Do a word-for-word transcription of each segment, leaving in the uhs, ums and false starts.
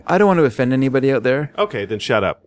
I don't want to offend anybody out there. Okay, then shut up.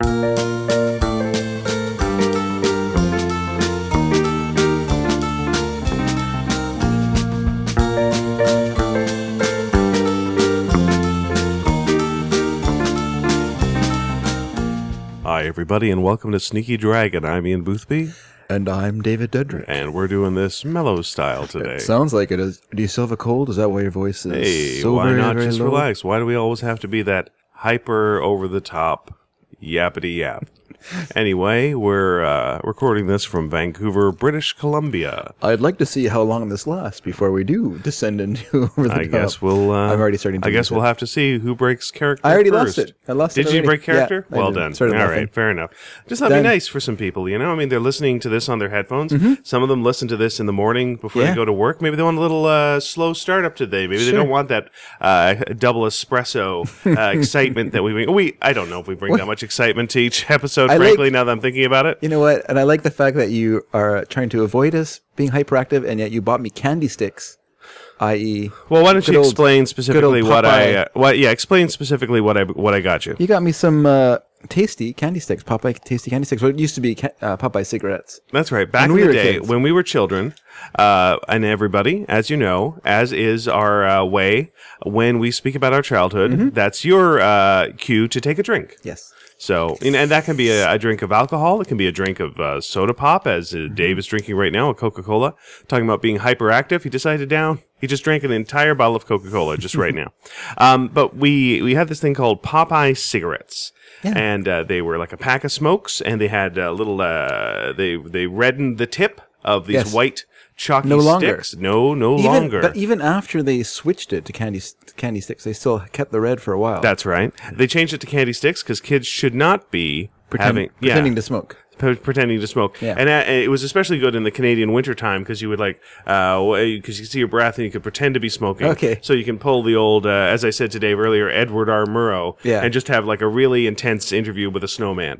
Hi, everybody, and welcome to Sneaky Dragon. I'm Ian Boothby. And I'm David Dudrick. And we're doing this mellow style today. It sounds like it is. Do you still have a cold? Is that why your voice is Hey, so why very, not very just low? relax? Why do we always have to be that hyper over-the-top yappity yap? Anyway, we're uh, recording this from Vancouver, British Columbia. I'd like to see how long this lasts before we do descend into over the I top. guess we'll. Uh, I'm already starting to I guess miss we'll it. have to see who breaks character. I already first. lost it. I lost Did it you already. break character? Yeah, I well did. done. Started All laughing. right, fair enough. Just that'd Done. be nice for some people, you know. I mean, they're listening to this on their headphones. Mm-hmm. Some of them listen to this in the morning before Yeah. they go to work. Maybe they want a little uh, slow startup today. Maybe they Sure. don't want that uh, double espresso uh, excitement that we bring. We I don't know if we bring that much excitement to each episode. I Frankly, like- now that I'm thinking about it. You know what? And I like the fact that you are trying to avoid us being hyperactive, and yet you bought me candy sticks, that is, Well, why don't good you old- explain specifically good old what I? Popeye. Uh, what? Yeah, explain specifically what I what I got you. you got me some uh, tasty candy sticks, Popeye tasty candy sticks. What used to be ca- uh, Popeye cigarettes. That's right. Back When in we the were day, kids. when we were children, uh, and everybody, as you know, as is our uh, way when we speak about our childhood, Mm-hmm. that's your uh, cue to take a drink. Yes. So, and and that can be a, a drink of alcohol. It can be a drink of uh, soda pop, as uh, Mm-hmm. Dave is drinking right now, a Coca-Cola. Talking about being hyperactive, he decided down. He just drank an entire bottle of Coca-Cola just right now. Um, but we we had this thing called Popeye cigarettes. Yeah. And uh, they were like a pack of smokes, and they had a little. Uh, they they reddened the tip of these Yes. white chalky No longer. sticks. No, no Even, longer. But even after they switched it to candy candy sticks, they still kept the red for a while. That's right. They changed it to candy sticks because kids should not be Pretend- having pretending yeah, to smoke. p- pretending to smoke. Yeah. And uh, it was especially good in the Canadian wintertime because you would like because you could see your breath and you could pretend to be smoking. Okay. So you can pull the old, uh, as I said to Dave earlier, Edward R. Murrow, Yeah. and just have like a really intense interview with a snowman.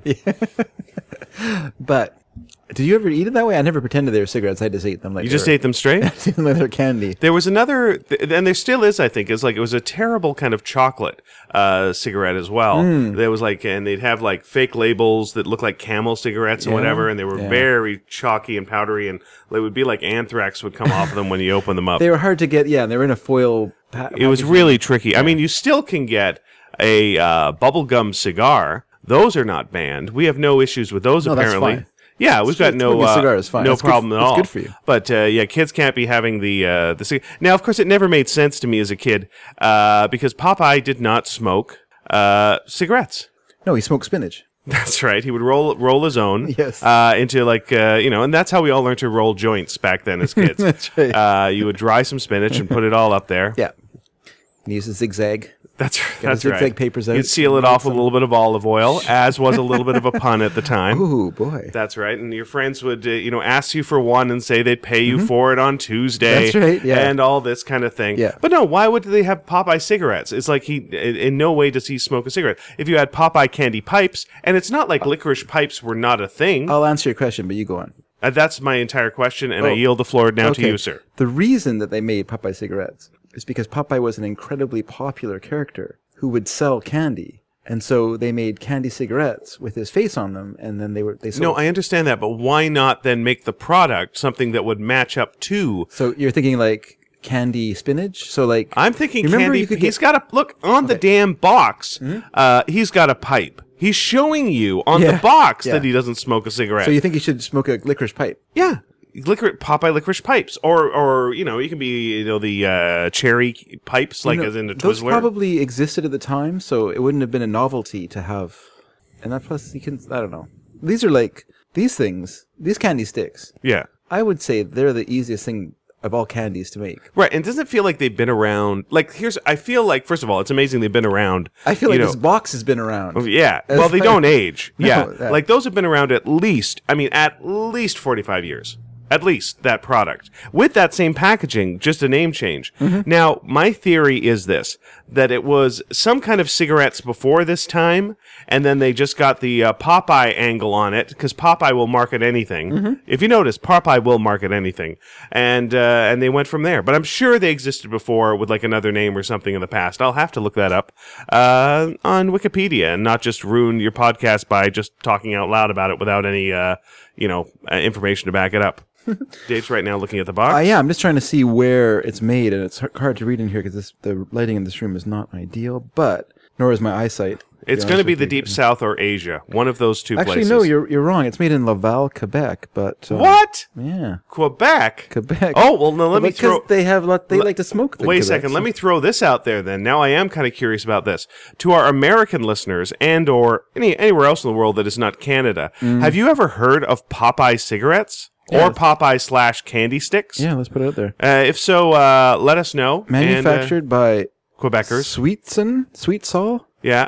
But did you ever eat it that way? I never pretended they were cigarettes. I just ate them like You they just were, ate them straight. ate them like they're candy. There was another, th- and there still is, I think, is like it was a terrible kind of chocolate uh, cigarette as well. Hmm. There was like, and they'd have like fake labels that looked like Camel cigarettes and Yeah, whatever, and they were yeah. very chalky and powdery, and it would be like anthrax would come off of them when you open them up. They were hard to get. Yeah, they were in a foil. Pa- It was packaging. really tricky. I mean, you still can get a uh, bubblegum cigar. Those are not banned. We have no issues with those. No, that's apparently. fine. Yeah, we've got no Smoking a uh, cigar is fine. no That's good problem f- at that's all. good for you. But uh, yeah, kids can't be having the uh, the cigar. Now, of course, it never made sense to me as a kid uh, because Popeye did not smoke uh, cigarettes. No, he smoked spinach. That's right. He would roll roll his own Yes. uh, into like uh, you know, and that's how we all learned to roll joints back then as kids. That's right. Uh, you would dry some spinach and put it all up there. Yeah. And he used a zigzag. That's the that's zigzag right. papers out. You'd seal it off with a little bit of olive oil, as was a little bit of a pun at the time. Ooh, boy. That's right, and your friends would, uh, you know, ask you for one and say they'd pay you for it on Tuesday. That's right, yeah. and all this kind of thing. Yeah. But no, why would they have Popeye cigarettes? It's like he, in in no way does he smoke a cigarette. If you had Popeye candy pipes, and it's not like licorice pipes were not a thing. I'll answer your question, but you go on. Uh, that's my entire question, and I Oh. yield the floor now to Okay. you, sir. The reason that they made Popeye cigarettes is because Popeye was an incredibly popular character who would sell candy. And so they made candy cigarettes with his face on them, and then they were they sold. No, I understand that, but why not then make the product something that would match up to? So you're thinking like candy spinach? So like I'm thinking You remember candy. you could He's get- got a look on the damn box. Uh, he's got a pipe. He's showing you on the Yeah. box Yeah. that he doesn't smoke a cigarette. So you think you should smoke a licorice pipe? yeah, licorice Popeye licorice pipes, or or you know, you can be you know the uh, cherry pipes, like You know, as in a those Twizzler. probably existed at the time, so it wouldn't have been a novelty to have. And that plus you can I don't know. These are like these things, these candy sticks. yeah. I would say they're the easiest thing of all candies to make. Right, and doesn't it feel like they've been around? Like, here's, I feel like, first of all, it's amazing they've been around. I feel you like know, this box has been around. Yeah, As well, they far- don't age. No, yeah, that- like those have been around at least, I mean, at least forty-five years. At least that product. With that same packaging, just a name change. Mm-hmm. Now, my theory is this, that it was some kind of cigarettes before this time, and then they just got the uh, Popeye angle on it, because Popeye will market anything. Mm-hmm. If you notice, Popeye will market anything. And uh, and they went from there. But I'm sure they existed before with like another name or something in the past. I'll have to look that up uh, on Wikipedia and not just ruin your podcast by just talking out loud about it without any, uh, you know, uh, information to back it up. Dave's right now looking at the box. Uh, yeah, I'm just trying to see where it's made, and it's h- hard to read in here because the lighting in this room is not ideal, but nor is my eyesight. to It's be going to honest be with the you. Deep South or Asia. One of those two Actually, places. no, you're you're wrong. It's made in Laval, Quebec, but uh, What? Yeah, Quebec? Quebec. Oh, well, no, let me because throw... they have lot, they Le- like to smoke. The Wait a Quebec, second. so- Let me throw this out there then. Now I am kind of curious about this. To our American listeners and or any anywhere else in the world that is not Canada, have you ever heard of Popeye cigarettes? Or Yes. Popeye slash candy sticks? Yeah, let's put it out there. Uh, if so, uh, let us know. Manufactured by And, uh, Quebecers. Sweetson, Sweet Sol. Yeah.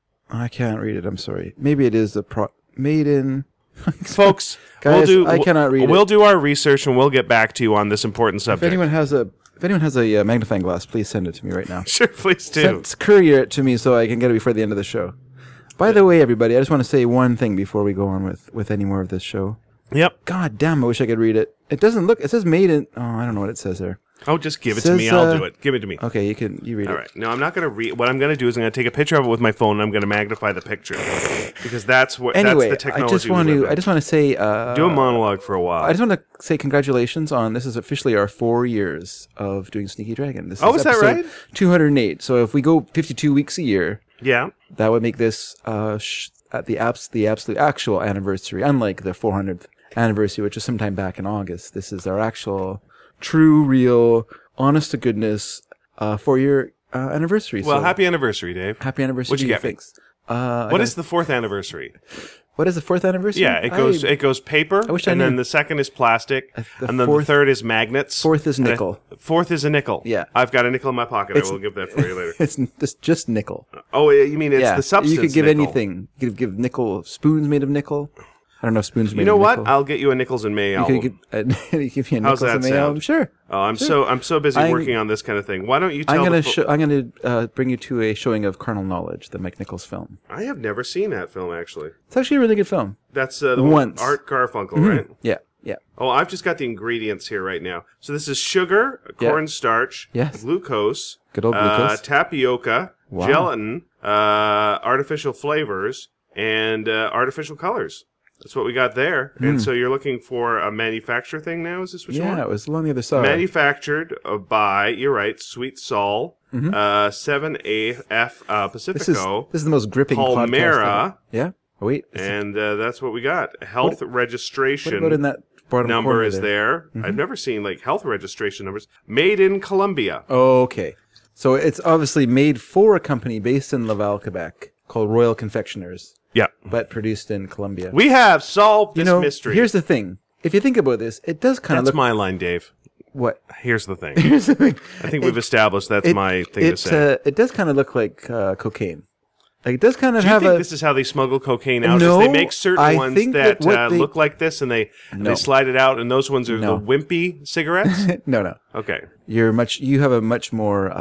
I can't read it. I'm sorry. Maybe it is the pro made in. Folks, Guys, we'll do, I cannot read We'll it. do our research and we'll get back to you on this important If subject. anyone has a if anyone has a uh, magnifying glass, please send it to me right now. Sure, please do. Send, courier it to me so I can get it before the end of the show. By the way, everybody, I just want to say one thing before we go on with, with any more of this show. Yep. God damn, I wish I could read it. It doesn't look. It says made in. Oh, I don't know what it says there. Oh, just give it to Says, me. I'll uh, do it. Give it to me. Okay, you can you read All it. right. No, I'm not going to read. What I'm going to do is I'm going to take a picture of it with my phone and I'm going to magnify the picture because that's what. Anyway, that's the I technology. just want we live to. in. I just want to say. Uh, do a monologue for a while. I just want to say congratulations on this is officially our four years of doing Sneaky Dragon. This Oh, is that episode right? two hundred eight. So if we go fifty-two weeks a year, yeah. that would make this uh, sh- at the abs- the absolute actual anniversary. Unlike the four hundredth anniversary, which was sometime back in August, this is our actual, true, real, honest to goodness uh, four year uh, anniversary. Well, so happy anniversary, Dave. happy anniversary. What'd you to get me? Thanks. Uh, What I is the fourth anniversary? What is the fourth anniversary? Yeah, it goes I- it goes paper, wish I and then knew. the second is plastic, the and then the fourth- third is magnets. fourth is and a- nickel. Fourth is a nickel. Yeah. I've got a nickel in my pocket. It's- I will give that for you later. It's just just nickel. Oh, you mean it's yeah, the substance? you could give nickel. anything. You could give nickel spoons made of nickel. I don't know if spoons are made You know of what? nickel. I'll get you a Nichols and May You album. could give, uh, you give me a How's nickels that and May sound? album. Sure. Oh, I'm so I'm so busy I'm- working on this kind of thing. Why don't you tell I'm gonna the fo- show, I'm gonna uh, bring you to a showing of Carnal Knowledge, the Mike Nichols film. I have never seen that film actually. It's actually a really good film. That's uh, the one Once. with Art Garfunkel, right? Yeah, yeah. Oh, I've just got the ingredients here right now. So this is sugar, Yeah. cornstarch, Yes. glucose, Good old uh, glucose. tapioca, Wow. gelatin, uh, artificial flavors, and uh, artificial colors. That's what we got there. And so you're looking for a manufacturer thing now? Is this what you want? Hmm. Yeah, it was along the other side. Manufactured uh, by, you're right, Sweet Sol, uh, seven A F uh, this is Pacifico, this is the most gripping podcast Palmera, ever. Yeah. Oh, wait. Is it- and uh, that's what we got. Health what registration about in that bottom number corner is there. I've never seen like health registration numbers. Made in Colombia. Okay. So it's obviously made for a company based in Laval, Quebec, called Royal Confectioners, Yeah. but produced in Colombia. We have solved you this know, mystery. here's the thing. If you think about this, it does kind of That's look my line, Dave. what. Here's the thing. Here's the thing. I think we've established that's It- my thing it, to say. Uh, it does kind of look like uh, cocaine. Like it does kind of Do you have think a. this is how they smuggle cocaine out? No, is they make certain I ones think that, that what uh, they- look like this, and they and No. they slide it out, and those ones are No. the wimpy cigarettes. no, no. Okay. You're much. You have a much more.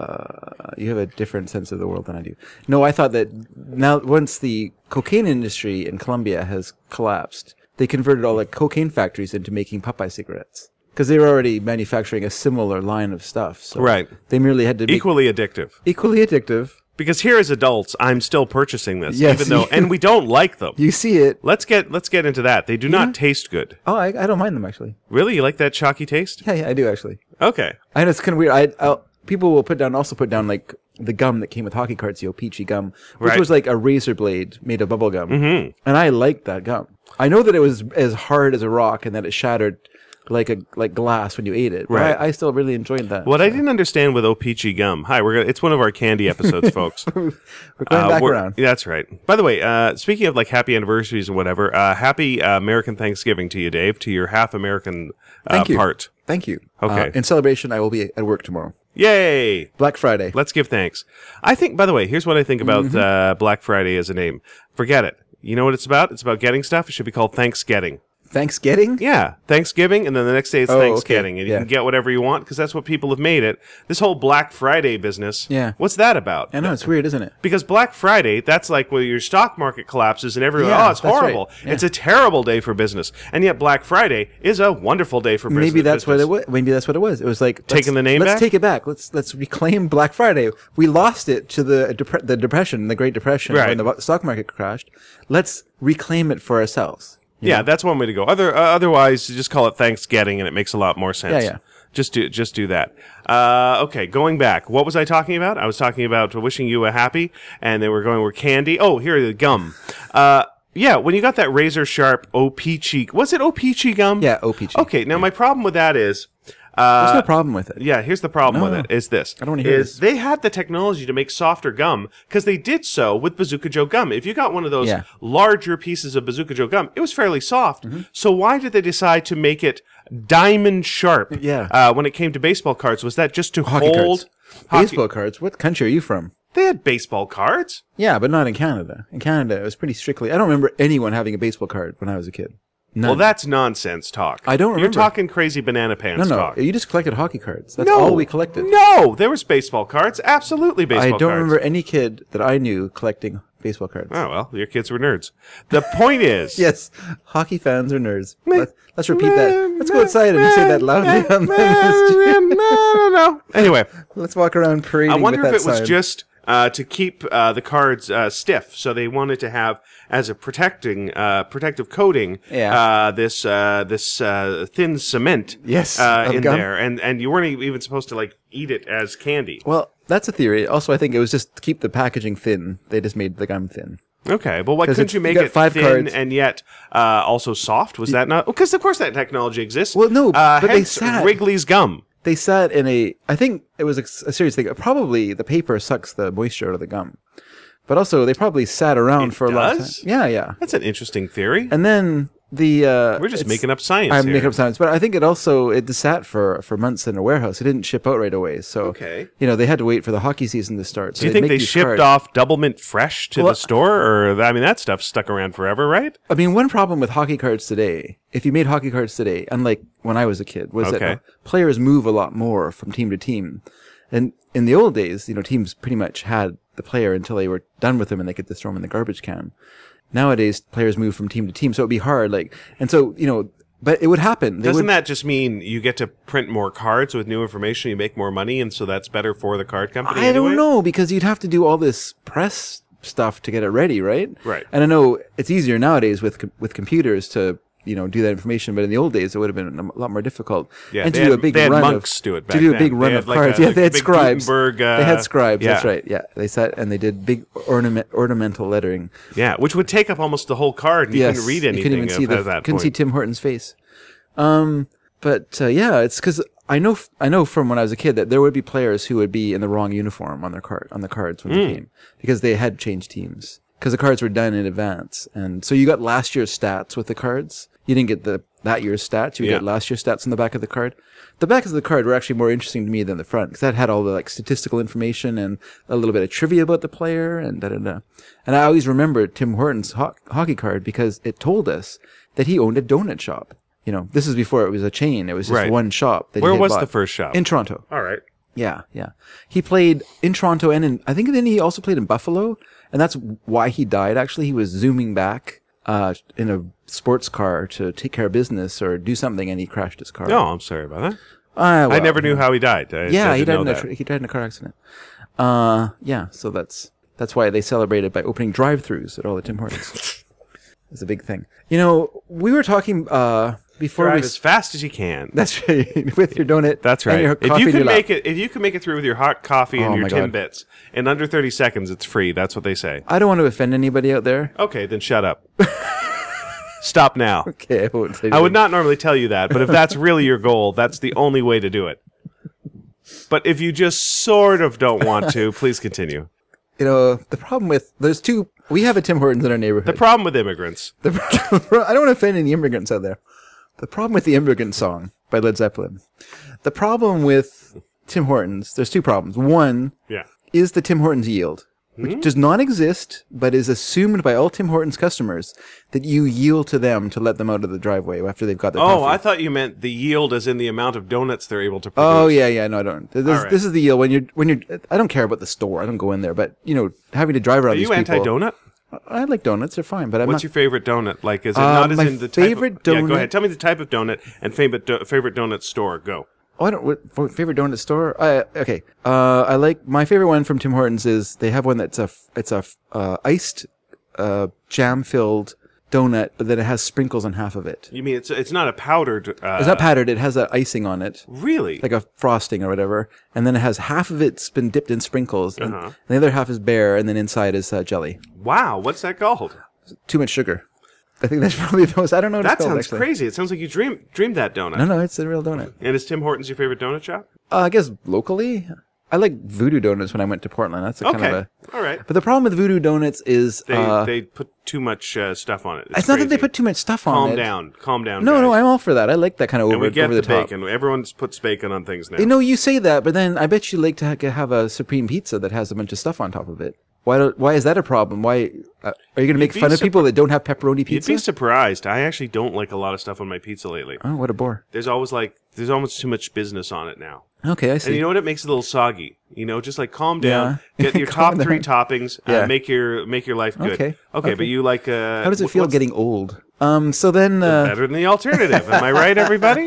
Uh, you have a different sense of the world than I do. No, I thought that now once the cocaine industry in Colombia has collapsed, they converted all the cocaine factories into making Popeye cigarettes because they were already manufacturing a similar line of stuff. So Right. They merely had to make Equally addictive. equally addictive. Because here as adults, I'm still purchasing this, Yes. even though, and we don't like them. You see it. Let's get let's get into that. They do not taste good. Oh, I, I don't mind them actually. Really, you like that chalky taste? Yeah, yeah, I do actually. Okay. I know it's kind of weird. I I'll, people will put down also put down like the gum that came with hockey cards, the Peachy gum, which Right. was like a razor blade made of bubble gum, mm-hmm. and I liked that gum. I know that it was as hard as a rock and that it shattered like a like glass when you ate it. But Right. I, I still really enjoyed that. What I didn't understand with O Peachy gum. Hi, we're gonna, it's one of our candy episodes, folks. We're going Uh, back we're- around. That's right. By the way, uh, speaking of like happy anniversaries and whatever, uh, happy uh, American Thanksgiving to you, Dave, to your half American uh, Thank you. part. Thank you. Okay. Uh, in celebration, I will be at work tomorrow. Yay! Black Friday. Let's give thanks. I think, by the way, here's what I think about uh, Black Friday as a name. Forget it. You know what it's about? It's about getting stuff. It should be called Thanksgiving. Thanksgiving? Yeah, Thanksgiving, and then the next day it's Oh, okay. Thanksgiving, and you Yeah. can get whatever you want because that's what people have made it. This whole Black Friday business, Yeah. what's that about? I know, it's weird, isn't it? Because Black Friday, that's like where your stock market collapses and everyone, Yeah, oh, it's that's right. horrible. Yeah. It's a terrible day for business. And yet Black Friday is a wonderful day for business. Maybe that's what business. it was. Maybe that's what it was. It was like let's- Taking the name let's back? take it back. Let's let's reclaim Black Friday. We lost it to the depre- the depression, the Great Depression, Right. when the stock market crashed. Let's reclaim it for ourselves. Yeah, that's one way to go. Other uh, otherwise, you just call it Thanksgiving, and it makes a lot more sense. Yeah, yeah. Just do just do that. Uh, okay, going back. What was I talking about? I was talking about wishing you a happy, and then we're going with candy. Oh, here the gum. Uh, yeah, when you got that razor sharp O Peachy, was it O Peachy gum? Yeah, O Peachy. Okay, now my problem with that is. There's Uh, no problem with it. Yeah, here's the problem No. with it. Is this? I don't wanna hear is this. They had the technology to make softer gum because they did so with Bazooka Joe gum. If you got one of those Yeah. larger pieces of Bazooka Joe gum, it was fairly soft. Mm-hmm. So why did they decide to make it diamond sharp? Yeah. Uh, when it came to baseball cards, was that just to Hockey hold cards. hockey- Baseball cards. What country are you from? They had baseball cards. Yeah, but not in Canada. In Canada, it was pretty strictly. I don't remember anyone having a baseball card when I was a kid. None. Well, that's nonsense talk. I don't You're remember. talking crazy banana no, pants no. talk. You just collected hockey cards. That's no, all we collected. No, there was baseball cards. Absolutely baseball I cards. don't remember any kid that I knew collecting baseball cards. Oh, well, your kids were nerds. The point is... Yes, hockey fans are nerds. Let's, let's repeat that. Let's go outside and say that loudly on the no, no. Anyway, Let's walk around parading I wonder with if that it was sign. just uh, to keep uh, the cards uh, stiff, so they wanted to have as a protecting uh, protective coating Yeah. uh, this uh, this uh, thin cement Yes, uh, of in gum. there, and and you weren't e- even supposed to like eat it as candy. Well, that's a theory. Also, I think it was just to keep the packaging thin. They just made the gum thin. Okay, but why 'Cause couldn't it's- you you make got it five thin cards. and yet uh, also soft? Was that not? Because of course that technology exists. Well, no, uh, but they hence sat- Wrigley's gum. They sat in a. I think it was a, a serious thing. Probably the paper sucks the moisture out of the gum, but also they probably sat around It for a long time. does? Yeah, yeah. That's an interesting theory. And then the uh, We're just it's- making up science I'm here. making up science, but I think it also it sat for for months in a warehouse. It didn't ship out right away, so Okay. you know they had to wait for the hockey season to start. So Do you they'd think make they these shipped cards. off double mint fresh to Well, the store, or I mean that stuff stuck around forever, right? I mean, one problem with hockey cards today, if you made hockey cards today, unlike when I was a kid, was Okay. that uh, players move a lot more from team to team. And in the old days, you know, teams pretty much had the player until they were done with him and they could just throw him in the garbage can. Nowadays, players move from team to team, so it'd be hard. Like, and so you know, but it would happen. They Doesn't would, that just mean you get to print more cards with new information, you make more money, and so that's better for the card company? I don't anyway? know, because you'd have to do all this press stuff to get it ready, right? Right. And I know it's easier nowadays with com- with computers to you know do that information, but in the old days it would have been a lot more difficult. Yeah, and to they do had- a big they had run monks of, do it to back do a then. big They run had of like cards. a- yeah, like they a had big scribes. Gutenberg, uh, they had scribes. That's yeah. right. Yeah, they sat and they did big ornament ornamental lettering. Yeah, which would take up almost the whole card, and you yes, couldn't read you anything couldn't even see of- the at that couldn't point. see Tim Hortons face. Um, but uh, yeah, it's because I know f- I know from when I was a kid that there would be players who would be in the wrong uniform on their card on the cards when Hmm. they came because they had changed teams because the cards were done in advance, and so you got last year's stats with the cards. You didn't get the that year's stats. You would Yeah. get last year's stats on the back of the card. The back of the card were actually more interesting to me than the front because that had all the like statistical information and a little bit of trivia about the player and da da da. And I always remembered Tim Hortons ho- hockey card because it told us that he owned a donut shop. You know, this is before it was a chain. It was just Right. one shop. That he Where had was bought. the first shop? In Toronto. All right. Yeah, yeah. He played in Toronto and in, I think then he also played in Buffalo. And that's why he died, actually. He was zooming back uh, in a sports car to take care of business or do something, and he crashed his car. No, I'm sorry about that. Uh, I well, never knew how he died. I, Yeah, I he didn't died, know in a, that. tra- he died in a car accident. Uh, yeah, so that's that's why they celebrated by opening drive-thrus at all the Tim Hortons. It's a big thing. You know, we were talking uh, before Drive we... as fast as you can. That's right, with your donut. That's and right. your If coffee you in can your lap. make it, if you can make it through with your hot coffee and Oh your my God. Timbits in under thirty seconds, it's free. That's what they say. I don't want to offend anybody out there. Okay, then shut up. Stop now. Okay, I won't say I would anything. not normally tell you that, but if that's really your goal, that's the only way to do it. But if you just sort of don't want to, please continue. You know, the problem with... There's two... We have a Tim Hortons in our neighborhood. The problem with immigrants. The pro- I don't want to offend any immigrants out there. The problem with the Immigrant Song by Led Zeppelin. The problem with Tim Hortons, there's two problems. One Yeah. is the Tim Hortons yield. which Hmm? does not exist, but is assumed by all Tim Hortons customers that you yield to them to let them out of the driveway after they've got their Oh, coffee. I thought you meant the yield as in the amount of donuts they're able to produce. Oh yeah, yeah. No, I don't. This, All right. this is the yield when you're when you're. I don't care about the store. I don't go in there, but you know, having to drive around Are these you people. anti-donut? I like donuts. They're fine, but I'm What's not. your favorite donut? Like, is it Uh, not as my in the type favorite of... Yeah, go donut- ahead. Tell me the type of donut and favorite do- favorite donut store. Go. Oh, I don't. What, what favorite donut store? Uh, okay. Uh, I like my favorite one from Tim Hortons is they have one that's a f- it's a f- uh, iced uh, jam filled donut, but then it has sprinkles on half of it. You mean it's it's not a powdered... Uh, It's not powdered. It has a icing on it, Really? like a frosting or whatever, and then it has half of it's been dipped in sprinkles, and Uh-huh. the other half is bare, and then inside is uh, jelly. Wow, what's that called? Too much sugar. I think that's probably the most. I don't know what That it's called, sounds actually. crazy. It sounds like you dream, dreamed that donut. No, no, it's a real donut. And is Tim Hortons your favorite donut shop? Uh, I guess locally, I like Voodoo Donuts when I went to Portland. That's a kind Okay. of a. All right. But the problem with Voodoo Donuts is They uh, they put too much uh, stuff on it. It's, it's not that they crazy. put too much stuff on Calm it. down. Calm down, No, guys. no, I'm all for that. I like that kind of And over, we get over the, the, top. bacon. Everyone puts bacon on things now. You know, you say that, but then I bet you like to ha- have a supreme pizza that has a bunch of stuff on top of it. Why? Don't, why is that a problem? Why uh, are you going to make be fun of surpri- people that don't have pepperoni You'd pizza? be surprised. I actually don't like a lot of stuff on my pizza lately. Oh, what a bore. There's always like there's almost too much business on it now. Okay, I see. And you know what? It makes it a little soggy. You know, just like calm down, Yeah. get your Calm top three down. toppings, Yeah. uh, make your make your life good. Okay. Okay, Okay. but you like uh, How does it wh- feel what's getting old? Um. So then, uh, better than the alternative? Am I right, everybody?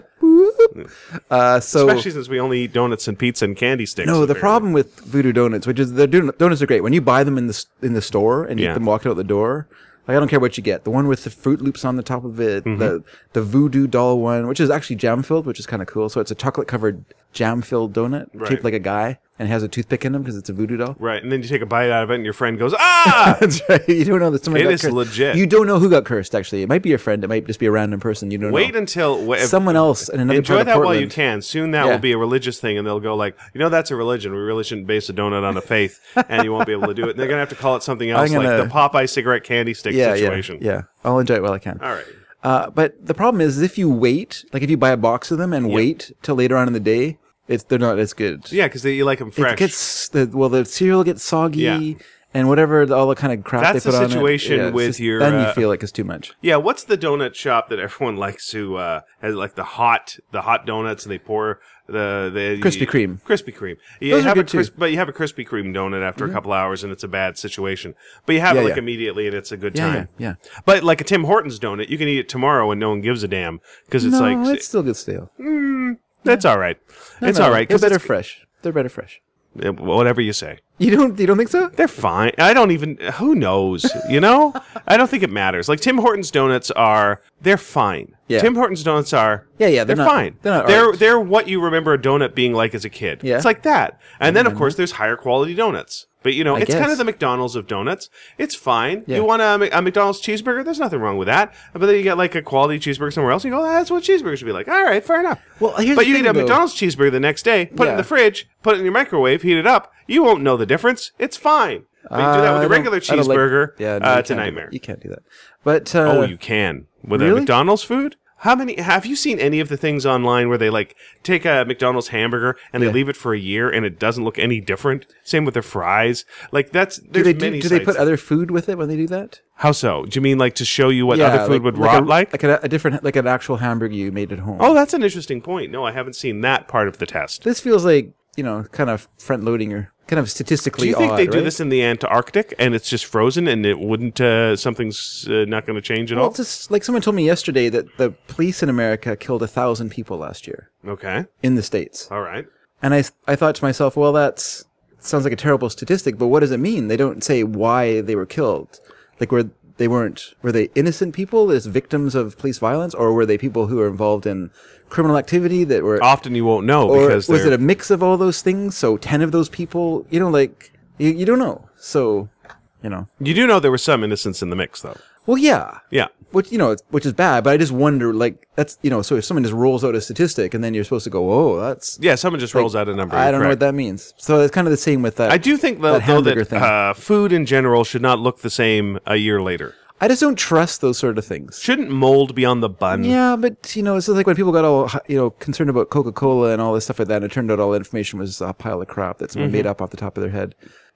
uh, so Especially since we only eat donuts and pizza and candy sticks. no, the apparently. problem with Voodoo Donuts, which is the don- donuts are great when you buy them in the s- in the store and Yeah. eat them walking out the door. Like I don't care what you get, the one with the Fruit Loops on the top of it, Mm-hmm. the the Voodoo Doll one, which is actually jam filled, which is kind of cool. So it's a chocolate covered jam filled donut Right. shaped like a guy and it has a toothpick in them because it's a voodoo doll. Right, and then you take a bite out of it, and your friend goes, "Ah!" That's right. You don't know that somebody It got is cursed. legit. You don't know who got cursed. Actually, it might be your friend. It might just be a random person. You don't Wait know. until wh- Someone else in another enjoy part of that while you Portland. can. Soon that Yeah. will be a religious thing, and they'll go like, you know, that's a religion. We really shouldn't base a donut on a faith, and you won't be able to do it. And they're gonna have to call it something else, I'm like gonna- the Popeye cigarette candy stick Yeah, situation. yeah, yeah. I'll enjoy it while I can. All right. Uh, but the problem is, if you wait, like if you buy a box of them and wait till later on in the day, it's they're not as good. Yeah, because you like them fresh. It gets the well, the cereal gets soggy Yeah. and whatever the, all the kind of crap That's they put the on it. situation Yeah, it's with just- your, Then uh, you feel like it's too much. Yeah, what's the donut shop that everyone likes to uh has like the hot the hot donuts and they pour the the Krispy Kreme. Krispy Kreme. You Those are have a good too. crisp, but you have a Krispy Kreme donut after a couple hours and it's a bad situation. But you have Yeah, it like yeah. immediately and it's a good Yeah, yeah, time. yeah. But like a Tim Hortons donut, you can eat it tomorrow and no one gives a damn because it's no, like it's still good stale. that's all right. No, it's no, all right They're because better fresh. They're better fresh. whatever you say. You don't you don't think so? They're fine. I don't even. Who knows? You know. I don't think it matters. Like Tim Hortons donuts are. They're fine. Yeah. Tim Hortons donuts are. Yeah, yeah, They're, they're not- fine. they're not They're art. they're what you remember a donut being like as a kid. Yeah. It's like that. And then of course there's higher quality donuts. But you know, I it's kind guess. of the McDonald's of donuts. It's fine. Yeah. You want a, Mc- a McDonald's cheeseburger? There's nothing wrong with that. But then you get like a quality cheeseburger somewhere else. And you go, oh, that's what cheeseburgers should be like. All right, fair enough. Well, here's but the you thing, eat a though. McDonald's cheeseburger the next day, put it in Yeah. the fridge, put it in your microwave, heat it up. You won't know the difference. It's fine. But you do that Uh, with I a don't- regular I don't like- cheeseburger. yeah, no, uh, you it's a can't do nightmare. that. You can't do that. But uh, Oh, you can with a really? McDonald's food. How many have you seen any of the things online where they like take a McDonald's hamburger and Yeah. they leave it for a year and it doesn't look any different? Same with their fries. Like that's do there's they do, many do they sites. put other food with it when they do that? How so? Do you mean like to show you what Yeah, other food would a, rot like? like a, a different like an actual hamburger you made at home. Oh, that's an interesting point. No, I haven't seen that part of the test. This feels like, you know, kind of front loading or kind of statistically Do you think odd, they do right? this in the Antarctic and it's just frozen and it wouldn't uh, something's uh, not going to change at Well, all? it's just like someone told me yesterday that the police in America killed a thousand people last year Okay, in the States. all right. And I, I thought to myself, well, that's sounds like a terrible statistic, but what does it mean? They don't say why they were killed. Like, were they weren't were they innocent people as victims of police violence, or were they people who were involved in criminal activity that were, Often you won't know or because was they're- it a mix of all those things? So ten of those people, you know, like you, you don't know. So, you know, you do know there was some innocence in the mix, though. well, yeah. Yeah. Which, you know, which is bad, but I just wonder, like, that's, you know, so if someone just rolls out a statistic and then you're supposed to go, oh, that's, Yeah, someone just rolls out a number. I you're don't know what correct. that means. So it's kind of the same with that. I do think, though, that though hamburger that thing. uh, food in general should not look the same a year later. I just don't trust those sort of things. Shouldn't mold be on the bun. Yeah, but, you know, it's just like when people got all, you know, concerned about Coca-Cola and all this stuff like that, and it turned out all the information was a pile of crap that someone Mm-hmm. made up off the top of their head.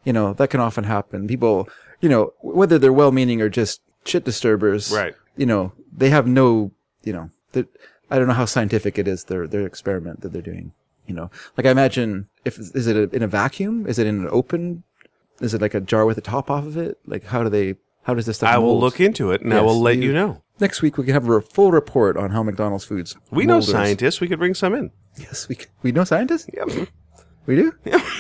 You know, that can often happen. People, you know, whether they're well-meaning or just shit disturbers, Right. you know, they have no, you know, they're- I don't know how scientific it is, their their experiment that they're doing. You know, like I imagine, if is it a, in a vacuum? Is it in an open? Is it like a jar with a top off of it? Like how do they? How does this stuff? I will mold? look into it, and I Yes, will let you- you know. Next week we can have a full report on how McDonald's foods. We know molders. scientists. We could bring some in. Yes, we c- we know scientists. Yep. We do.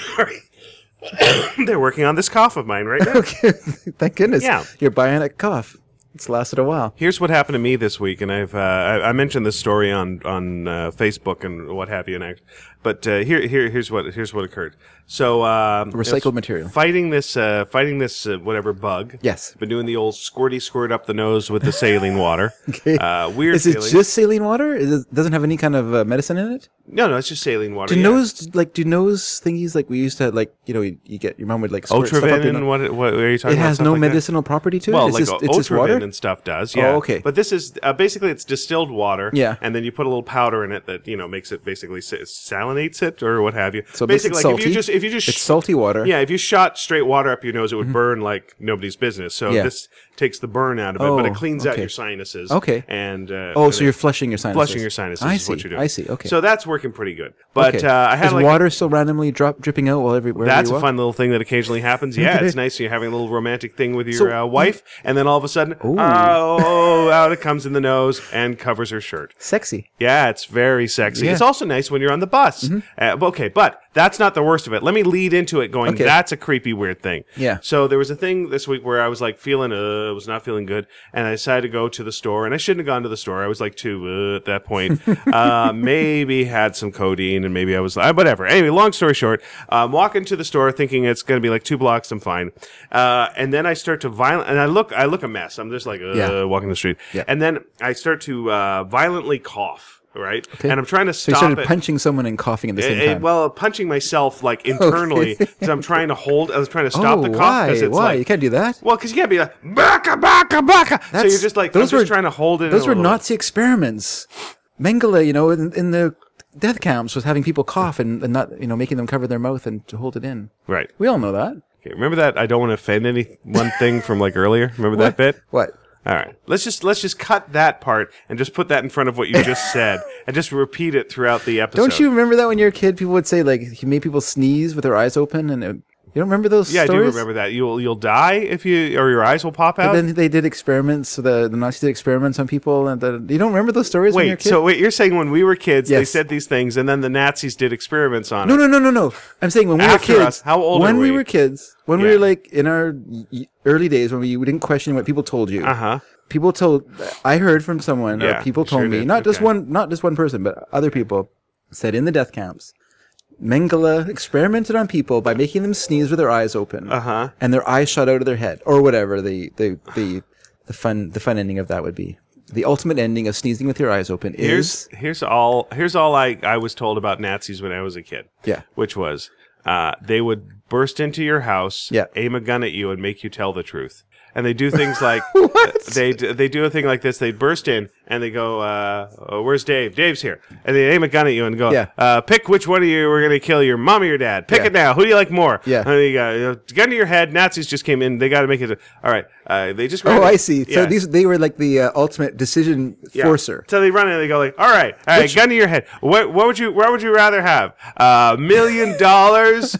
They're working on this cough of mine right now. Okay, thank goodness. Yeah. Your bionic cough. It's lasted a while. Here's what happened to me this week, and I've uh, I, I mentioned this story on on uh, Facebook and what have you, and I, but uh, here here here's what here's what occurred. So um, Recycled I was material. fighting this uh, fighting this uh, whatever bug. Yes. Been doing the old squirty squirt up the nose with the saline water. Okay. Uh, weird. Is it feeling. just saline water? Is it doesn't have any kind of uh, medicine in it? No, no, it's just saline water. Do yeah. nose like do nose thingies like we used to like you know you, you get your mom would like squirt stuff up Ultravin your and nose. what, what are you talking It about? has Stuff no like that? medicinal property to it. Well, it's like just uh, it's just water. Ultravin and stuff does, yeah. Oh, okay. But this is uh, basically it's distilled water, Yeah. and then you put a little powder in it that you know makes it basically sa- salinates it or what have you. So it makes it basically, like if salty? you just if you just It's salty water. yeah, if you shot straight water up your nose, it would burn like nobody's business. So Yeah. this takes the burn out of it, but it Oh, cleans out okay. your sinuses. Okay. And uh, Oh, and so it- you're flushing your sinuses. flushing your sinuses I is see. what you're doing. I see. Okay. So that's working pretty good. But okay. uh, I had Is like water still randomly drop dripping out while every wherever that's you a walk? fun little thing that occasionally happens. Yeah, it's nice. You're having a little romantic thing with your So- uh, wife, and then all of a sudden, Ooh. oh, out it comes in the nose and covers her shirt. Sexy. Yeah, it's very sexy. Yeah. Mm-hmm. It's also nice when you're on the bus. Uh, okay, but that's not the worst of it. Let me lead into it going, Okay. that's a creepy, weird thing. Yeah. So there was a thing this week where I was like feeling, uh, was not feeling good, and I decided to go to the store, and I shouldn't have gone to the store. I was like two uh, at that point. uh, maybe had some codeine, and maybe I was, uh, whatever. Anyway, long story short, I'm walking to the store thinking it's going to be like two blocks, I'm fine. Uh, and then I start to violent, and I look, I look a mess. I'm just like, uh, Yeah. walking the street. Yeah. And then I start to uh, violently cough. Right, Okay. and I'm trying to So you stop started it. punching someone and coughing at the same Eh, eh, time. well, punching myself like internally because I'm trying to hold. I was trying to stop oh, the cough why? because it's Why? like you can't do that. well, because you can't be like baka baka baka. So That's- you're just like those I'm just were- trying to hold it. in Those a were little- Nazi experiments. Mengele, you know, in, in the death camps was having people cough and, and not, you know, making them cover their mouth and to hold it in. right. We all know that. Okay, remember that? I don't want to offend any one thing from like earlier. Remember that bit? What? All right, let's just let's just cut that part and just put that in front of what you just said and just repeat it throughout the episode. Don't you remember that when you were a kid, people would say like he made people sneeze with their eyes open, and it, you don't remember those Yeah, stories? I do remember that. You'll you'll die if you or your eyes will pop out. But then they did experiments. So the, the Nazis did experiments on people, and the, you don't remember those stories when you were a Wait, kid? so wait, you're saying when we were kids, they Yes. said these things, and then the Nazis did experiments on no, it? no, no, no, no. I'm saying when we After were kids. us. How old When are we we? were kids, when we Yeah. were like in our y- early days, when we, we didn't question what people told you. Uh huh. People told. I heard from someone. Yeah, or people you told sure me, did. not just Okay. one, not just one person, but other people said in the death camps. Mengele experimented on people by making them sneeze with their eyes open, Uh-huh. and their eyes shot out of their head, or whatever the the, the the fun the fun ending of that would be. The ultimate ending of sneezing with your eyes open Here's is here's all here's all I, I was told about Nazis when I was a kid. Yeah. Which was uh, they would burst into your house, Yeah. aim a gun at you, and make you tell the truth. And they do things like they d- they do a thing like this. They burst in and they go, uh, oh, "Where's Dave? Dave's here." And they aim a gun at you and go, Yeah. uh, "Pick which one of you we're gonna kill, your mom or your dad. Pick Yeah. it now. Who do you like more?" Yeah. And you go, you know, gun to your head. Nazis just came in. They got to make it. A, all right. Uh, they just. oh ran I it. see. Yeah. So these they were like the uh, ultimate decision Yeah. forcer. So they run in and they go like, all right, all right, Which- gun to your head. What, what would you, what would you rather have? A million dollars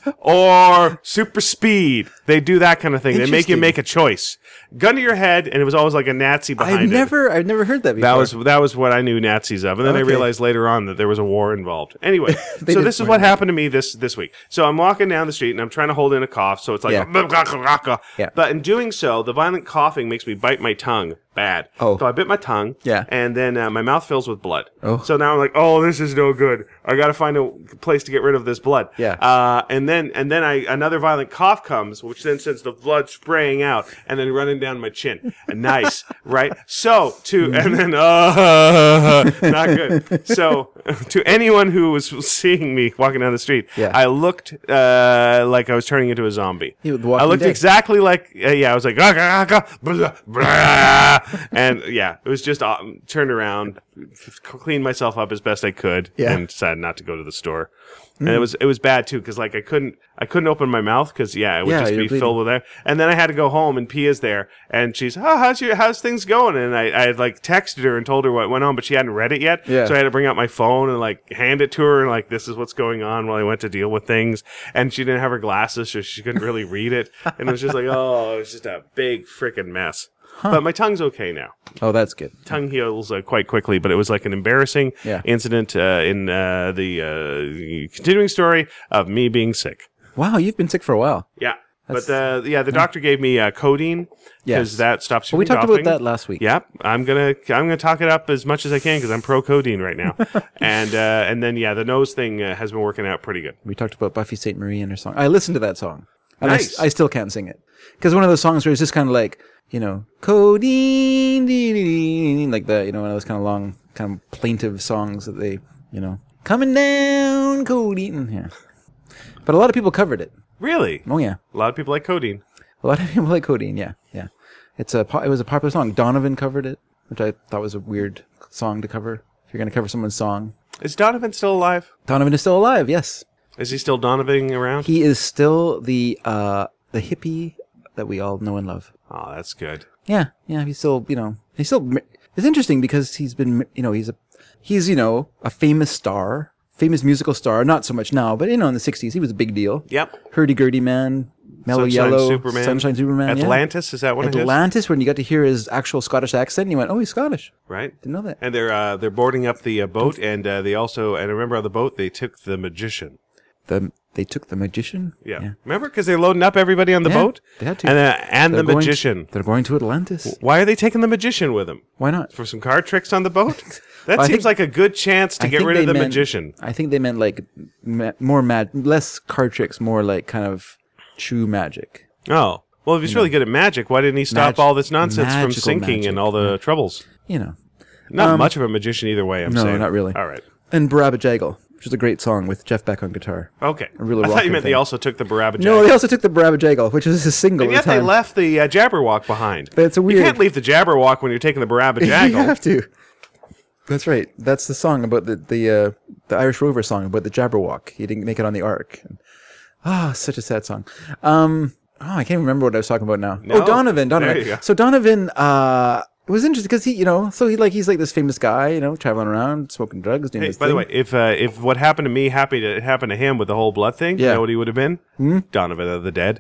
or super speed? They do that kind of thing. They make you Interesting. make a choice. Gun to your head, and it was always like a Nazi behind I've it. never I've never heard that before. That was that was what I knew Nazis of, and then I Okay. realized later on that there was a war involved. Anyway, They so did this is warn what me. happened to me this this week. So I'm walking down the street and I'm trying to hold in a cough, so it's like, Yeah. Yeah. but in doing so, the violent coughing makes me bite my tongue bad. Oh. So I bit my tongue. Yeah. And then uh, my mouth fills with blood. Oh. So now I'm like, oh, this is no good. I got to find a place to get rid of this blood. Yeah. Uh, and then and then I another violent cough comes, which then sends the blood spraying out and then running down my chin. Nice, right? So to and then uh, not good. So to anyone who was seeing me walking down the street, Yeah. I looked uh, like I was turning into a zombie. You were The Walking I looked Dead. exactly like uh, yeah. I was like "Ah, ah, ah, blah, blah." and yeah, it was just uh, turned around, cleaned myself up as best I could, Yeah. and decided not to go to the store. And it was it was bad too because like I couldn't I couldn't open my mouth because yeah it would Yeah, just you're be bleeding. filled with air. And then I had to go home and Pia's there and she's oh how's your how's things going? And I, I had like texted her and told her what went on, but she hadn't read it yet. Yeah. So I had to bring out my phone and like hand it to her and like this is what's going on while I went to deal with things. And she didn't have her glasses, so she couldn't really read it. And it was just like oh it was just a big freaking mess. But my tongue's okay now. Oh, that's good. Tongue heals uh, quite quickly, but it was like an embarrassing Yeah. incident uh, in uh, the uh, continuing story of me being sick. Wow, you've been sick for a while. Yeah, That's- but uh, yeah, the doctor gave me uh, codeine because Yes. that stops you Well, we from talked coughing. about that last week. Yeah, I'm gonna I'm gonna talk it up as much as I can because I'm pro codeine right now, and uh, and then yeah, the nose thing uh, has been working out pretty good. We talked about Buffy Sainte Marie and her song. I listened to that song. And I s- Nice. I, still can't sing it. Because one of those songs where it's just kind of like, you know, codeine, dee, dee, dee, like that, you know, one of those kind of long, kind of plaintive songs that they, you know, coming down, codeine. Yeah. But a lot of people covered it. Really, Oh, yeah. a lot of people like codeine. A lot of people like codeine, yeah, yeah. It's a, po- it was a popular song. Donovan covered it, which I thought was a weird song to cover. If you're going to cover someone's song. Is Donovan still alive? Donovan is still alive, yes. Is he still Donovaning around? He is still the, uh, the hippie that we all know and love. Oh, that's good. Yeah, yeah, he's still, you know, he's still, it's interesting because he's been, you know, he's a, he's, you know, a famous star, famous musical star, not so much now, but, you know, in the sixties, he was a big deal. Yep. Hurdy-gurdy man, Mellow Sunshine Yellow, Superman. Sunshine Superman, yeah. Atlantis, is that one of his? Atlantis, when you got to hear his actual Scottish accent, you went, oh, he's Scottish. Right. Didn't know that. And they're uh, they're boarding up the uh, boat, and uh, they also, and I remember on the boat they took the magician. The, they took the magician? Yeah, remember because they're loading up everybody on the Yeah, boat. they had to. and uh, and They're the going- magician. They're going to Atlantis. Why are they taking the magician with them? Why not? For some card tricks on the boat? That Well, I seems think- like a good chance to I get think rid of they the meant- magician. I think they meant like ma- more mad, less card tricks, more like kind of true magic. Oh, well, if he's really good at magic, why didn't he stop Mag- all this nonsense from magical sinking magic, and all the troubles? You know. Not much of a magician either way, I'm no, saying. not really. All right. And Barabba Jagal, which is a great song with Jeff Beck on guitar. Okay. real I thought rockin' you meant they thing. also took the Barabba No, Jack. they also took the Barabba Jagal, which is his single. And at yet the they time. left the uh, Jabberwock behind. But it's a You weird- can't leave the Jabberwock when you're taking the Barabba You Jackal. have to. That's right. That's the song about the the uh, the Irish Rover song about the Jabberwock. He didn't make it on the Ark. Ah, such a sad song. Um, oh, I can't remember what I was talking about now. No. Oh, Donovan, Donovan. There you go. So Donovan, uh, it was interesting because he, you know, so he like he's like this famous guy, you know, traveling around, smoking drugs, doing Hey, this by thing. the way, if uh, if what happened to me happened to happen to him with the whole blood thing, you Yeah. know what he would have been? Hmm? Donovan of the Dead.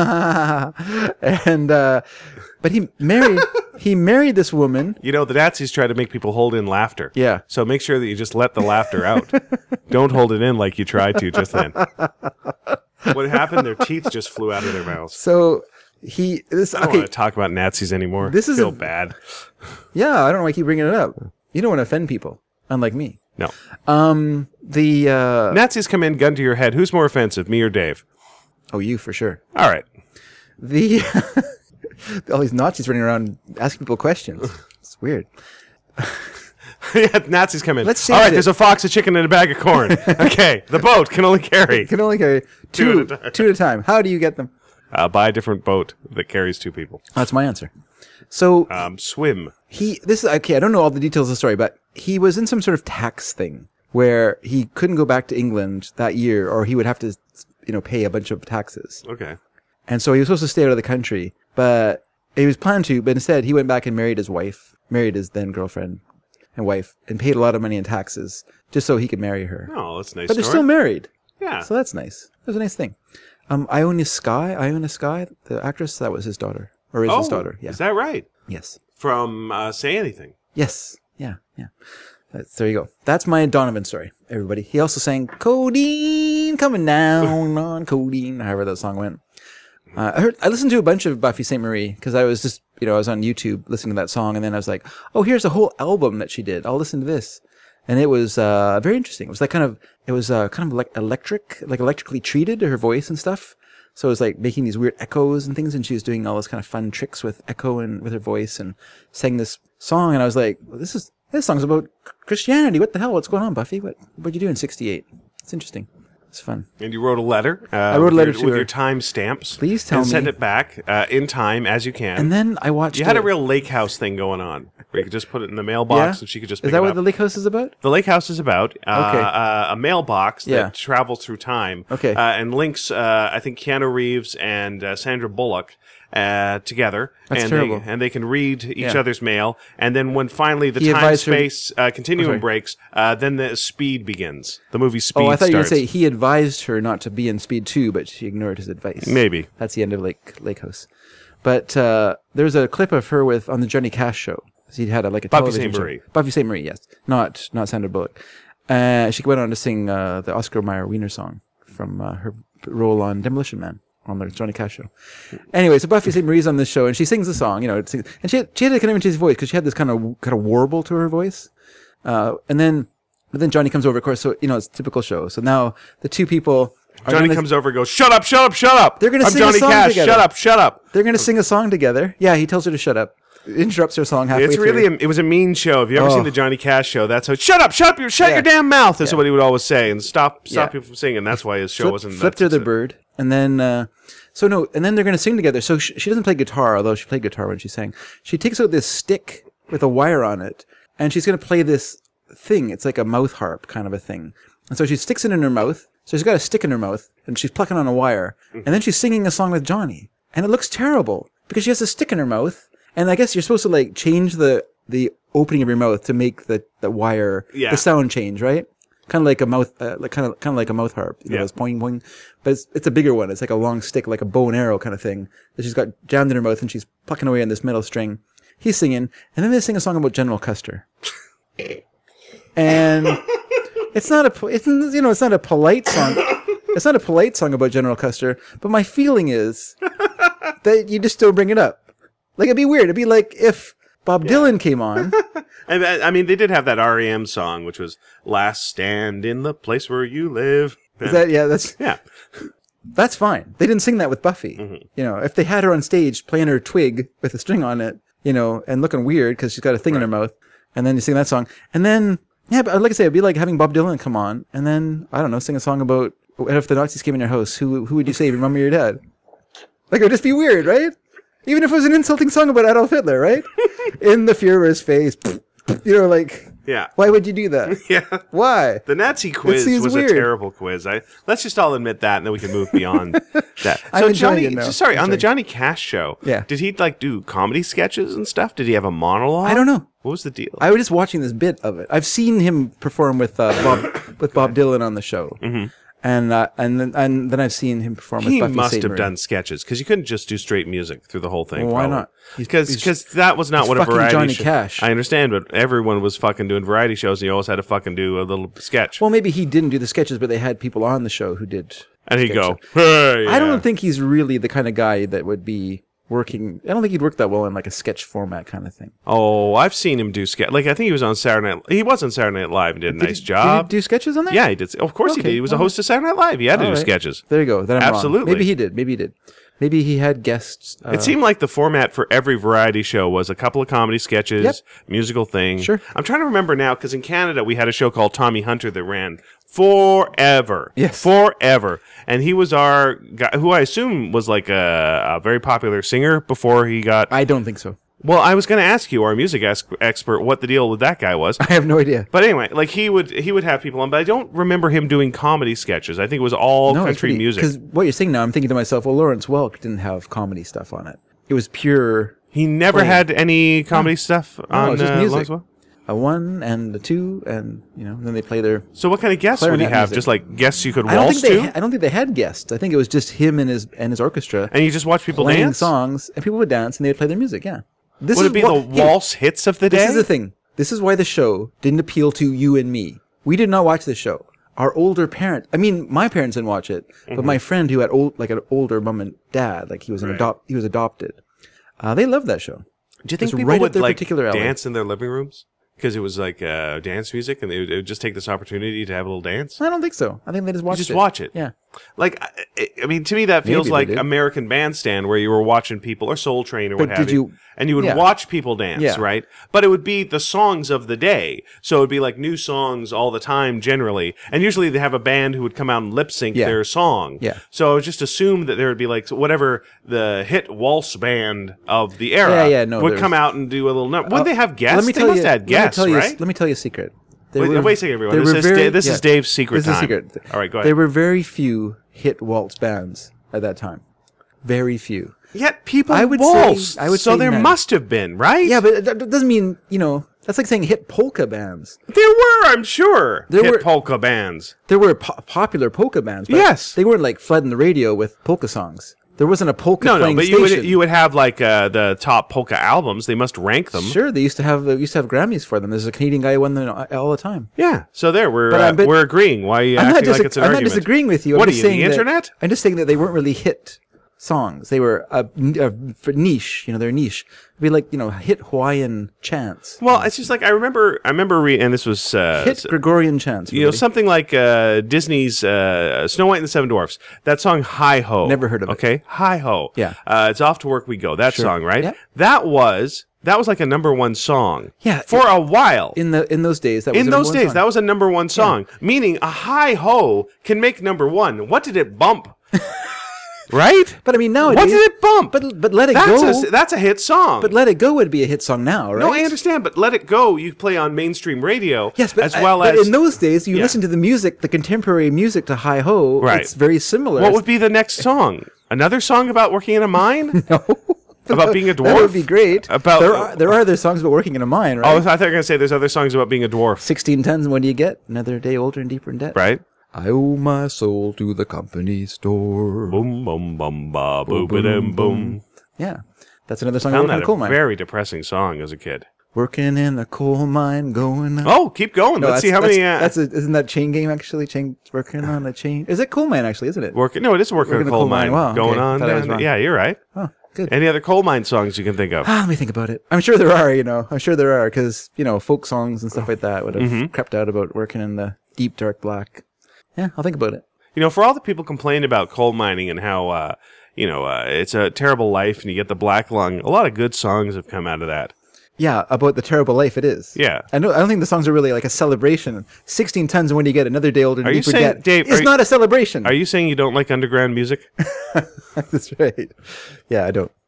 and uh, but he married he married this woman. You know, the Nazis try to make people hold in laughter. Yeah. So make sure that you just let the laughter out. Don't hold it in like you tried to just then. What happened? Their teeth just flew out of their mouths. So he this I don't okay. want to talk about Nazis anymore. This I is feel a- bad. Yeah, I don't know why I keep bringing it up. You don't want to offend people, unlike me. No. Um, the uh, Nazis come in, gun to your head. Who's more offensive, me or Dave? oh, you for sure. All right. The all these Nazis running around asking people questions. It's weird. Yeah, Nazis come in. Let's All change right, it. there's a fox, a chicken, and a bag of corn. Okay, the boat can only carry. Can only carry Two two, at a time. two at a time. How do you get them? Uh, buy a different boat that carries two people. That's my answer. So Um, swim. he, this is okay. I don't know all the details of the story, but he was in some sort of tax thing where he couldn't go back to England that year, or he would have to, you know, pay a bunch of taxes. Okay. And so he was supposed to stay out of the country, but he was planning to, but instead he went back and married his wife, married his then girlfriend and wife, and paid a lot of money in taxes just so he could marry her. Oh, that's a nice. But they're story. still married. Yeah. So that's nice. That was a nice thing. Um, Iona Sky, Iona Sky, the actress, that was his daughter, or is oh, his daughter. Yeah. Is that right? Yes. From uh, Say Anything. Yes. Yeah. Yeah. That's, there you go. That's my Donovan story, everybody. He also sang Codeine coming down on Codeine, however that song went. Uh, I heard, I listened to a bunch of Buffy Sainte Marie because I was just, you know, I was on YouTube listening to that song, and then I was like, oh, here's a whole album that she did. I'll listen to this. And it was uh, very interesting. It was like kind of, it was uh, kind of like electric, like electrically treated, her voice and stuff. So it was like making these weird echoes and things, and she was doing all those kind of fun tricks with echo and with her voice, and sang this song. And I was like, well, this is this song's about Christianity. What the hell? What's going on, Buffy? What what'd you do in sixty-eight? It's interesting. It's fun. And you wrote a letter. Uh, I wrote a letter your, to with her. your time stamps. Please tell and me. send it back uh, in time as you can. And then I watched. You had a real lake house thing going on, where you could just put it in the mailbox Yeah? and she could just pick Is that it what up. the lake house is about? The lake house is about uh, Okay. uh, a mailbox that Yeah. travels through time. Okay. Uh, and links, uh, I think, Keanu Reeves and uh, Sandra Bullock uh, together. That's and terrible. They, and they can read each Yeah. other's mail. And then when finally the He time advised her- space uh, continuum Oh, sorry. breaks, uh, then the speed begins. The movie Speed Oh, I thought you were going starts. to say he advised her not to be in Speed two, but she ignored his advice. Maybe. That's the end of Lake Lake House. But uh, there's a clip of her with on the Johnny Cash show. He had a, like a Buffy television Saint show. Marie. Buffy Saint Marie, yes, not not Sandra Bullock. Uh, she went on to sing uh, the Oscar Mayer Wiener song from uh, her role on Demolition Man on the Johnny Cash show. Anyway, so Buffy Saint Marie's on this show, and she sings the song, you know, it sings, and she had, she had a kind of intense voice because she had this kind of kind of warble to her voice. Uh, and then but then Johnny comes over, of course. So you know, it's a typical show. So now the two people. Are Johnny gonna, comes over and goes, shut up, shut up, shut up. They're gonna I'm sing a Johnny song Cash. together. Shut up, shut up. They're going to sing a song together. Yeah, he tells her to shut up. Interrupts her song halfway It's through. really, a, it was a mean show. Have you ever Oh. seen the Johnny Cash show? That's how, shut up, shut up, you shut Yeah. your damn mouth. That's Yeah. what he would always say. And stop, stop Yeah. people from singing. That's why his show Flip, wasn't. flipped that's- her the bird, and then uh, so no, and then they're going to sing together. So she, she doesn't play guitar, although she played guitar when she sang. She takes out this stick with a wire on it, and she's going to play this thing. It's like a mouth harp kind of a thing. And so she sticks it in her mouth. So she's got a stick in her mouth, and she's plucking on a wire, and then she's singing a song with Johnny, and it looks terrible because she has a stick in her mouth, and I guess you're supposed to like change the the opening of your mouth to make the the wire Yeah. the sound change, right? Kind of like a mouth, uh, like kind of kind of like a mouth harp, you know, Yeah. those poing poing. But it's it's a bigger one. It's like a long stick, like a bow and arrow kind of thing that she's got jammed in her mouth, and she's plucking away on this metal string. He's singing, and then they sing a song about General Custer, and it's not a po- it's you know it's not a polite song. It's not a polite song about General Custer, but my feeling is that you just don't bring it up. Like it'd be weird. It'd be like if Bob Dylan came on. And, I I mean, they did have that R E M song, which was "Last Stand in the Place Where You Live." Is that yeah? That's Yeah. That's fine. They didn't sing that with Buffy. Mm-hmm. You know, if they had her on stage playing her twig with a string on it, you know, and looking weird because she's got a thing in her mouth, and then you sing that song, and then yeah, but like I say, it'd be like having Bob Dylan come on, and then I don't know, sing a song about what if the Nazis came in your house, who who would you save, your mom or your dad? Like it would just be weird, right? Even if it was an insulting song about Adolf Hitler, right? In the Fuhrer's face, you know, like Yeah. why would you do that? Yeah. Why? The Nazi quiz seems was weird. a terrible quiz. I let's just all admit that, and then we can move beyond that. I'm So enjoying Johnny, it now. just- sorry, I'm on the sorry. Johnny Cash show, Yeah. did he like do comedy sketches and stuff? Did he have a monologue? I don't know. What was the deal? I was just watching this bit of it. I've seen him perform with uh, Bob with Bob Dylan on the show, mm-hmm. and uh, and then and then I've seen him perform he with Buffy must Saint have Marie. done sketches because you couldn't just do straight music through the whole thing. Well, why probably. not? He's- Because he's- because that was not he's what a fucking variety Johnny show. Cash. I understand, but everyone was fucking doing variety shows, and you always had to fucking do a little sketch. Well, maybe he didn't do the sketches, but they had people on the show who did. and he'd go, sketches. hey, I yeah. don't think he's really the kind of guy that would be working. I don't think he'd work that well in like a sketch format kind of thing. Oh, I've seen him do sketch. Like I think he was on Saturday Night. He was on Saturday Night Live and did a nice Did, job. Did he do sketches on that? Yeah, he did. Of course he Okay, did. He was a all right. host of Saturday Night Live. He had to All do right. sketches. There you go. Then I'm Absolutely. wrong. Maybe he did. Maybe he did. Maybe he had guests. Uh, It seemed like the format for every variety show was a couple of comedy sketches, Yep. musical thing. Sure. I'm trying to remember now because in Canada we had a show called Tommy Hunter that ran forever. Yes. Forever. And he was our guy, who I assume was like a, a very popular singer before he got. I don't think so. Well, I was going to ask you, our music ex- expert, what the deal with that guy was. I have no idea. But anyway, like he would he would have people on, but I don't remember him doing comedy sketches. I think it was all country music. Because what you're saying now, I'm thinking to myself, well, Lawrence Welk didn't have comedy stuff on it. It was pure He never Plain. had any comedy stuff No, on it's just uh, music. Lawrence Welk? a one and a two, and you know, then they play their. So what kind of guests would he Clarinet have? music. Just like guests you could I don't waltz think they. to, Ha- I don't think they had guests. I think it was just him and his and his orchestra and you just watch people playing dance. songs, and people would dance, and they would play their music. Yeah. This Would is it be what- the here, waltz hits of the day? This is the thing. This is why the show didn't appeal to you and me. We did not watch this show. Our older parent, I mean, my parents didn't watch it, but my friend who had old, like an older mom and dad, like he was an Right. adopt, he was adopted. Uh, they loved that show. Do you think It's people right up would their like particular alley. dance in their living rooms? Because it was like uh, dance music, and they would, it would just take this opportunity to have a little dance. I don't think so. I think they just watched Just it. watch it. Yeah. Like, I, I mean, to me, that feels Maybe they like did. American Bandstand, where you were watching people, or Soul Train, or what But have did you, you- and you would yeah. watch people dance, Yeah. right? But it would be the songs of the day, so it would be like new songs all the time, generally. And usually they have a band who would come out and lip sync Yeah. their song. Yeah. So I would just assume that there would be like whatever the hit waltz band of the era Yeah, yeah, no, would there's- come out and do a little number. Would Uh, they have guests? Let me they tell must you. have had guests, let me tell you, right? Let me tell you a secret. There Wait, were- wait a second, everyone. there This were is very- Da- this is yeah. Dave's secret This is a time. secret. All right, go ahead. There were very few hit waltz bands at that time. Very few. Yet people I would waltz. say- I would so say there none. must have been, right? Yeah, but that that doesn't mean, you know, that's like saying hit polka bands. There were, I'm sure, There hit were- polka bands. There were po- popular polka bands, but Yes. they weren't like flooding the radio with polka songs. There wasn't a polka No, no, playing but you station. would you would have like uh, the top polka albums. They must rank them. Sure, they used to have they used to have Grammys for them. There's a Canadian guy who won them all the time. Yeah. So there, we're But uh, I'm- but- we're agreeing. Why are you I'm not, acting disag- like it's an I'm not argument? disagreeing with you. I'm What are just you, saying the that- internet? I'm just saying that they weren't really hit songs. They were a, a for niche. You know, they're niche. It'd be like, you know, hit Hawaiian chants, Well, it's just like I remember. I remember, re- and this was uh, hit Gregorian chants. you know, really. something like uh, Disney's uh, Snow White and the Seven Dwarfs. That song, Hi Ho. Never heard of it. Okay, Hi Ho. Yeah. Uh, it's Off to Work We Go. That Sure. song, right? Yeah. That was that was like a number one song. Yeah, For a while. in the in those days. That was In the those number one days, song. that was a number one song. Meaning, a Hi Ho can make number one. What did it bump? Right? But I mean, nowadays, What did it bump? But but let it that's go. A, that's a hit song. But let it go would be a hit song now, right? No, I understand, but Let It Go, you play on mainstream radio, Yes, but, as well I- but as in those days, you Yeah. listen to the music, the contemporary music to Hi Ho. Right. It's very similar. what would be the next song? Another song about working in a mine? no. About being a dwarf? That would be great. About- there are there are other songs about working in a mine, Oh, right? I thought you were going to say there's other songs about being a dwarf, Sixteen tons, and what do you get? Another day older and deeper in debt. right? I owe my soul to the company store. Boom, boom, boom, ba, boom, boom, boom. Yeah, that's another song Found about working in that a coal a mine. very depressing song as a kid. Working in a coal mine, going. Up. Oh, keep going. No, Let's see that's- how many. That's, Uh, that's a, isn't that chain game actually? Chain working on a chain. Is it coal mine actually? Isn't it? working. No, it is working, Working in a coal mine. Wow, going okay. on. Thought I was down- wrong. yeah, you're right. Oh, good. Any other coal mine songs you can think of? Ah, let me think about it. I'm sure there are, you know. I'm sure there are because, you know, folk songs and stuff like that would have Mm-hmm. crept out about working in the deep, dark black. Yeah, I'll think about it. You know, for all the people complaining about coal mining and how, uh, you know, uh, it's a terrible life and you get the black lung, a lot of good songs have come out of that. Yeah, about the terrible life it is. Yeah. I know. I don't think the songs are really like a celebration. sixteen tons and when you get another day older and Are you deeper saying- debt. Dave, it's are not a celebration. Are you saying you don't like underground music? That's right. Yeah, I don't.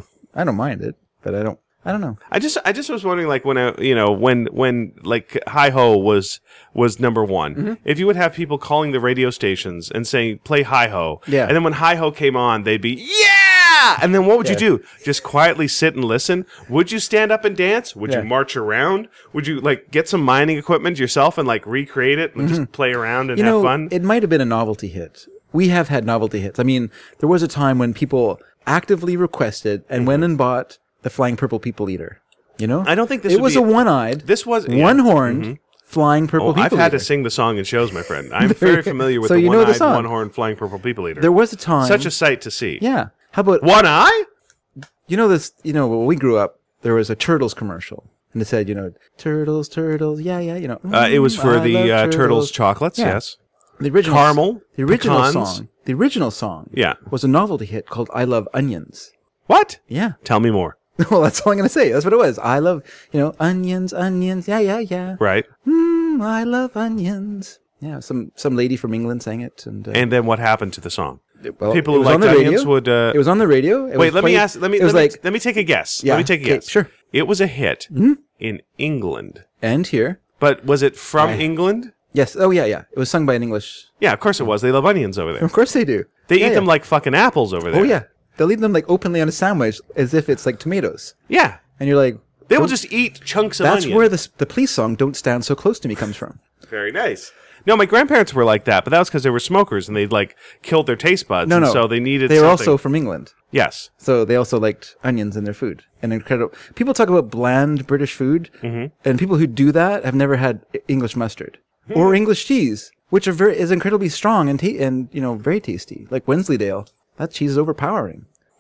I don't mind it, but I don't. I don't know. I just, I just was wondering, like when, I, you know, when, when like Hi Ho was was number one, Mm-hmm. if you would have people calling the radio stations and saying play Hi Ho, Yeah. and then when Hi Ho came on, they'd be yeah, and then what would Yeah. you do? Just quietly sit and listen? Would you stand up and dance? Would Yeah. you march around? Would you like get some mining equipment yourself and like recreate it and just play around and Mm-hmm. You have know, fun? it might have been a novelty hit. We have had novelty hits. I mean, there was a time when people actively requested and went and bought the Flying Purple People Eater. You know, Mm-hmm. I don't think this it would was be- a one-eyed, This was yeah. one-horned Flying Purple Oh, People I've had Eater. to sing the song in shows, my friend. I'm very familiar with So the you know the one-eyed, song. one-horned, flying purple people eater. There was a time. Such a sight to see. yeah. How about One eye? you know this? You know, when we grew up, there was a Turtles commercial, and it said, you know, turtles, turtles, yeah, yeah, you know. Uh, it was mm, for I the love uh, turtles chocolates. Yeah. Yes. The original Caramel, the original pecans. song, the original song, Yeah. was a novelty hit called "I Love Onions." What? Yeah. Tell me more. Well, that's all I'm gonna say. That's what it was. I love, you know, onions, onions. Yeah, yeah, yeah. Right. Mm, I love onions. Yeah, some some lady from England sang it, and, uh, And then what happened to the song? well, people it who was on liked the onions radio. would. Uh, It was on the radio. It wait, was let me played- ask. Let me. It was let, like, me let me take a guess. Yeah, Let me take a okay, guess. sure. It was a hit in England, and here, but was it from Right. England? yes. Oh yeah, yeah. It was sung by an English. Yeah, of course it was. They love onions over there. Of course they do. They Yeah, eat yeah. them like fucking apples over there. Oh yeah, they'll eat them like openly on a sandwich as if it's like tomatoes, Yeah. and you're like, They will "Don't-" just eat chunks of That's onion. where the s- the police song "Don't Stand So Close to Me" comes from. Very nice. No, my grandparents were like that, but that was because they were smokers and they'd like killed their taste buds. No, and no. So they needed. They were something. also from England. Yes. So they also liked onions in their food. And incredible. People talk about bland British food, Mm-hmm. and people who do that have never had E- English mustard Hmm. or English cheese, which are very is incredibly strong and ta- and you know very tasty. Like Wensleydale, that cheese is overpowering.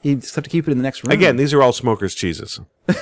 You just have to keep it in the next room. Again, these are all smokers' cheeses.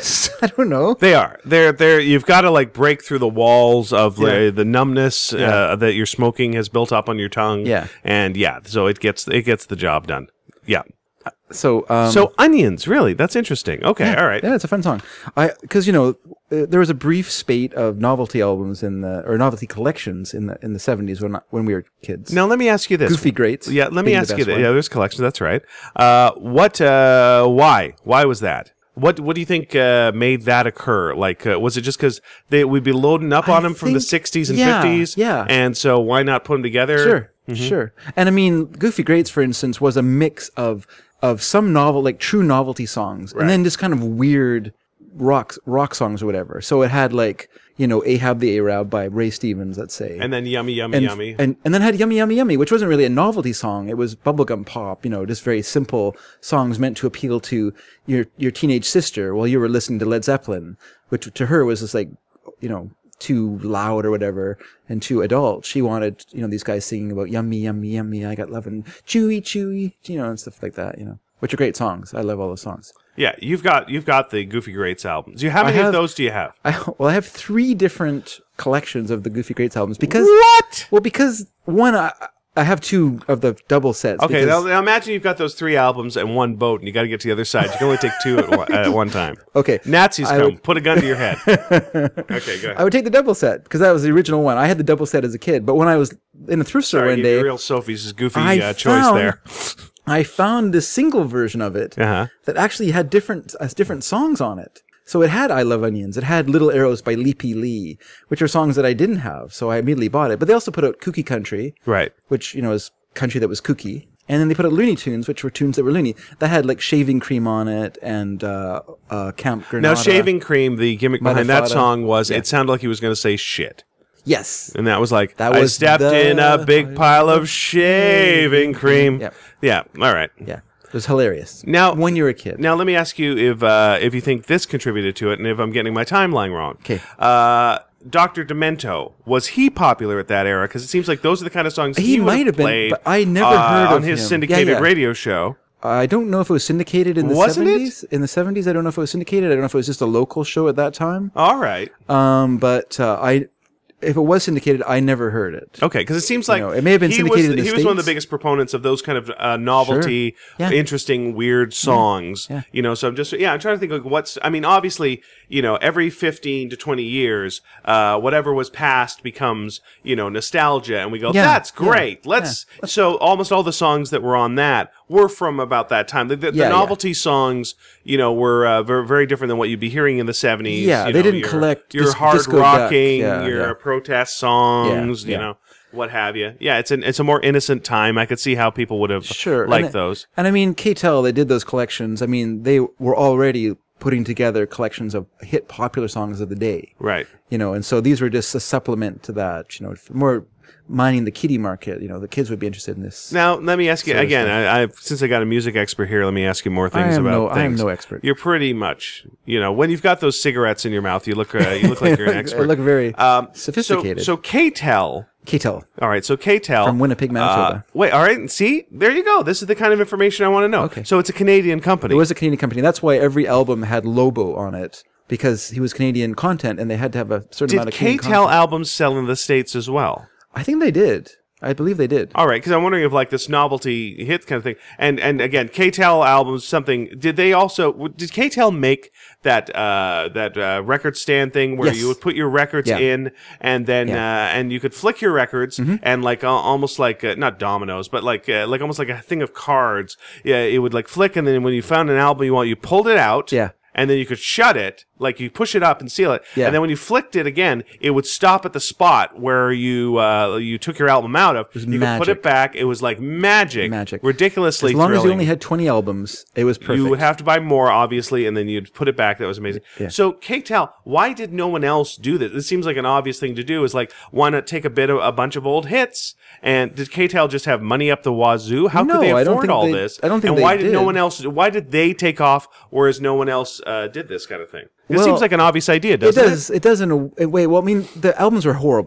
I don't know. They are. They're they're. You've got to like break through the walls of Yeah. the, the numbness Yeah. uh, that your smoking has built up on your tongue. Yeah. and yeah, so it gets it gets the job done. Yeah. So, um, So onions, really? That's interesting. Okay, yeah, all right. Yeah, it's a fun song. I because you know uh, there was a brief spate of novelty albums in the or novelty collections in the in the seventies when I- when we were kids. Now let me ask you this. Goofy Greats. Yeah, let me being the ask you best that. one. Yeah, there's collections. That's right. Uh, what? Uh, why? Why was that? What? What do you think uh, made that occur? Like, uh, was it just because they we'd be loading up I on them from the think- sixties and yeah, fifties? yeah. And so why not put them together? Sure, Mm-hmm. sure. And I mean, Goofy Greats, for instance, was a mix of of some novel, like true novelty songs, Right. and then just kind of weird rock rock songs or whatever. So it had like you know Ahab the Arab by Ray Stevens, let's say, And then yummy, yummy, and, yummy. and and then had Yummy Yummy Yummy, which wasn't really a novelty song. It was bubblegum pop, you know, just very simple songs meant to appeal to your your teenage sister while you were listening to Led Zeppelin, which to her was just like, you know, too loud or whatever and too adult. She wanted, you know, these guys singing about yummy, yummy, yummy, I got love and chewy, chewy, you know, and stuff like that, you know, which are great songs. I love all those songs. Yeah, you've got you've got the Goofy Greats albums. You how many have- of those do you have? I, well, I have three different collections of the Goofy Greats albums because, What? well, because one, I, I have two of the double sets. Okay, now, because- now imagine you've got those three albums and one boat, and you got to get to the other side. You can only take two at one, at one time. Okay. Nazis I come, would- put a gun to your head. Okay, go ahead. I would take the double set because that was the original one. I had the double set as a kid, but when I was in a thrift store Sorry, one your day, real Sophie's goofy I uh, choice found- there. I found this single version of it Uh-huh. that actually had different uh, different songs on it. So it had I Love Onions. It had Little Arrows by Leapy Lee, which are songs that I didn't have. So I immediately bought it. But they also put out Kooky Country, Right. which, you know, is country that was kooky. And then they put out Looney Tunes, which were tunes that were loony. That had like Shaving Cream on it and uh, uh, Camp Granada. Now, Shaving Cream, the gimmick behind that Mahafada. song was Yeah. it sounded like he was going to say shit. Yes. And that was like, That I was stepped the- in a big pile of shaving cream. Yep. Yeah, all right. Yeah. It was hilarious. Now- when you were a kid. Now, let me ask you if uh, if you think this contributed to it, and if I'm getting my timeline wrong. 'Kay. Uh, Doctor Demento, was he popular at that era? Because it seems like those are the kind of songs He he, would might have been, played, but I never uh, heard on of his him. syndicated Yeah, yeah. radio show. I don't know if it was syndicated in the Wasn't it? seventies. In the seventies, I don't know if it was syndicated. I don't know if it was just a local show at that time. All right. Um, but uh, I, if it was syndicated, I never heard it. Okay, because it seems like know, it may have been he syndicated was, in the he was one of the States. biggest proponents of those kind of uh, novelty, Yeah. interesting, weird songs. Yeah. You know, so I'm just yeah, I'm trying to think like what's. I mean, obviously, you know, every fifteen to twenty years, uh, whatever was past becomes you know nostalgia, and we go, Yeah, that's yeah, great. Let's. So almost all the songs that were on that were from about that time. The, the, the Yeah, yeah. novelty songs, you know, were uh, very, very different than what you'd be hearing in the seventies. Yeah, you they know, didn't your, collect your dis- hard disco duck. rocking, Yeah, your yeah. protest songs, Yeah, you yeah. know, what have you. Yeah, it's an it's a more innocent time. I could see how people would have Sure. liked and, those. And I mean, K T E L, they did those collections. I mean, they were already putting together collections of hit popular songs of the day. Right. You know, and so these were just a supplement to that, you know, more mining the kiddie market. You know, the kids would be interested in this. Now, let me ask you Sort of again. stuff. I, I've since I got a music expert here, let me ask you more things I am about no- things. I am no expert. You're pretty much, you know, when you've got those cigarettes in your mouth, you look uh, you look like you're an I expert. look very Um, sophisticated. So, so K T E L. K T E L. All right, so K T E L From Winnipeg, Manitoba. Uh, wait, all right. See, there you go. This is the kind of information I want to know. Okay. So it's a Canadian company. It was a Canadian company. That's why every album had Lobo on it, because he was Canadian content and they had to have a certain amount Did of K Canadian T E L content. albums sell in the States as well? I think they did. I believe they did. All right, because I'm wondering if like this novelty hit kind of thing, and and again, K T E L albums, something. Did they also? Did K T E L make that uh, that uh, record stand thing where Yes. you would put your records Yeah. in, and then Yeah. uh, and you could flick your records, and like uh, almost like uh, not dominoes, but like uh, like almost like a thing of cards. Yeah, it would like flick, and then when you found an album you want, you pulled it out. Yeah. And then you could shut it, like you push it up and seal it. Yeah. And then when you flicked it again, it would stop at the spot where you uh, you took your album out of. was You could put magic. it back. It was like magic, Magic. ridiculously As long as you thrilling. only had twenty albums, it was perfect. You would have to buy more, obviously, and then you'd put it back. That was amazing. Yeah. So, K T E L, why did no one else do this? This seems like an obvious thing to do. Is like, why not take a bit of a bunch of old hits? And did K T E L just have money up the wazoo? How No, could they I don't afford think all they- this? I don't think And they why did no did. one else? Why did they take off, whereas no one else uh, did this kind of thing? It Well, seems like an obvious idea, It doesn't it? does. It does in a, a way. Well, I mean, the albums were horrible.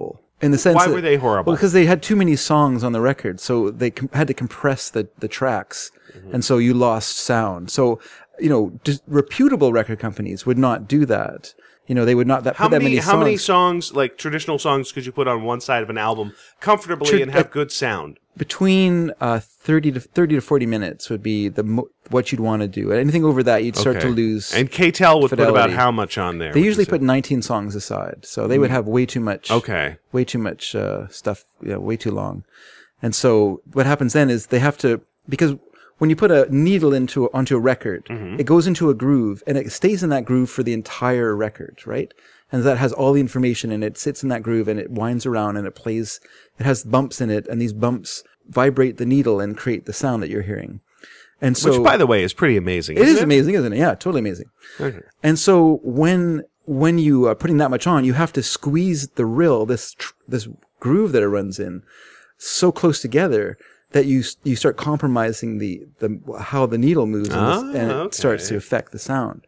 In the sense Why that, were they horrible? Well, because they had too many songs on the record, so they com- had to compress the, the tracks, mm-hmm. and so you lost sound. So, you know, just reputable record companies would not do that. You know, they would not that, how put that many, many songs. How many songs, like traditional songs, could you put on one side of an album comfortably Tr- and have uh, good sound? Between uh, thirty to thirty to forty minutes would be the mo- what you'd want to do. Anything over that, you'd start Okay. to lose. And K T E L would fidelity. put about how much on there? They would you usually say? put nineteen songs aside, so they would have way too much. Okay. Way too much uh, stuff. Yeah, way too long. And so what happens then is they have to, because when you put a needle into onto a record, Mm-hmm. it goes into a groove and it stays in that groove for the entire record, right? And that has all the information and it sits in that groove and it winds around and it plays. It has bumps in it, and these bumps vibrate the needle and create the sound that you're hearing. And so, Which, by the way, is pretty amazing. it isn't is amazing, isn't it? Yeah, totally amazing. Okay. And so when when you are putting that much on, you have to squeeze the rill, this tr- this groove that it runs in, so close together that you you start compromising the, the how the needle moves and, Ah, this, and it okay. starts to affect the sound.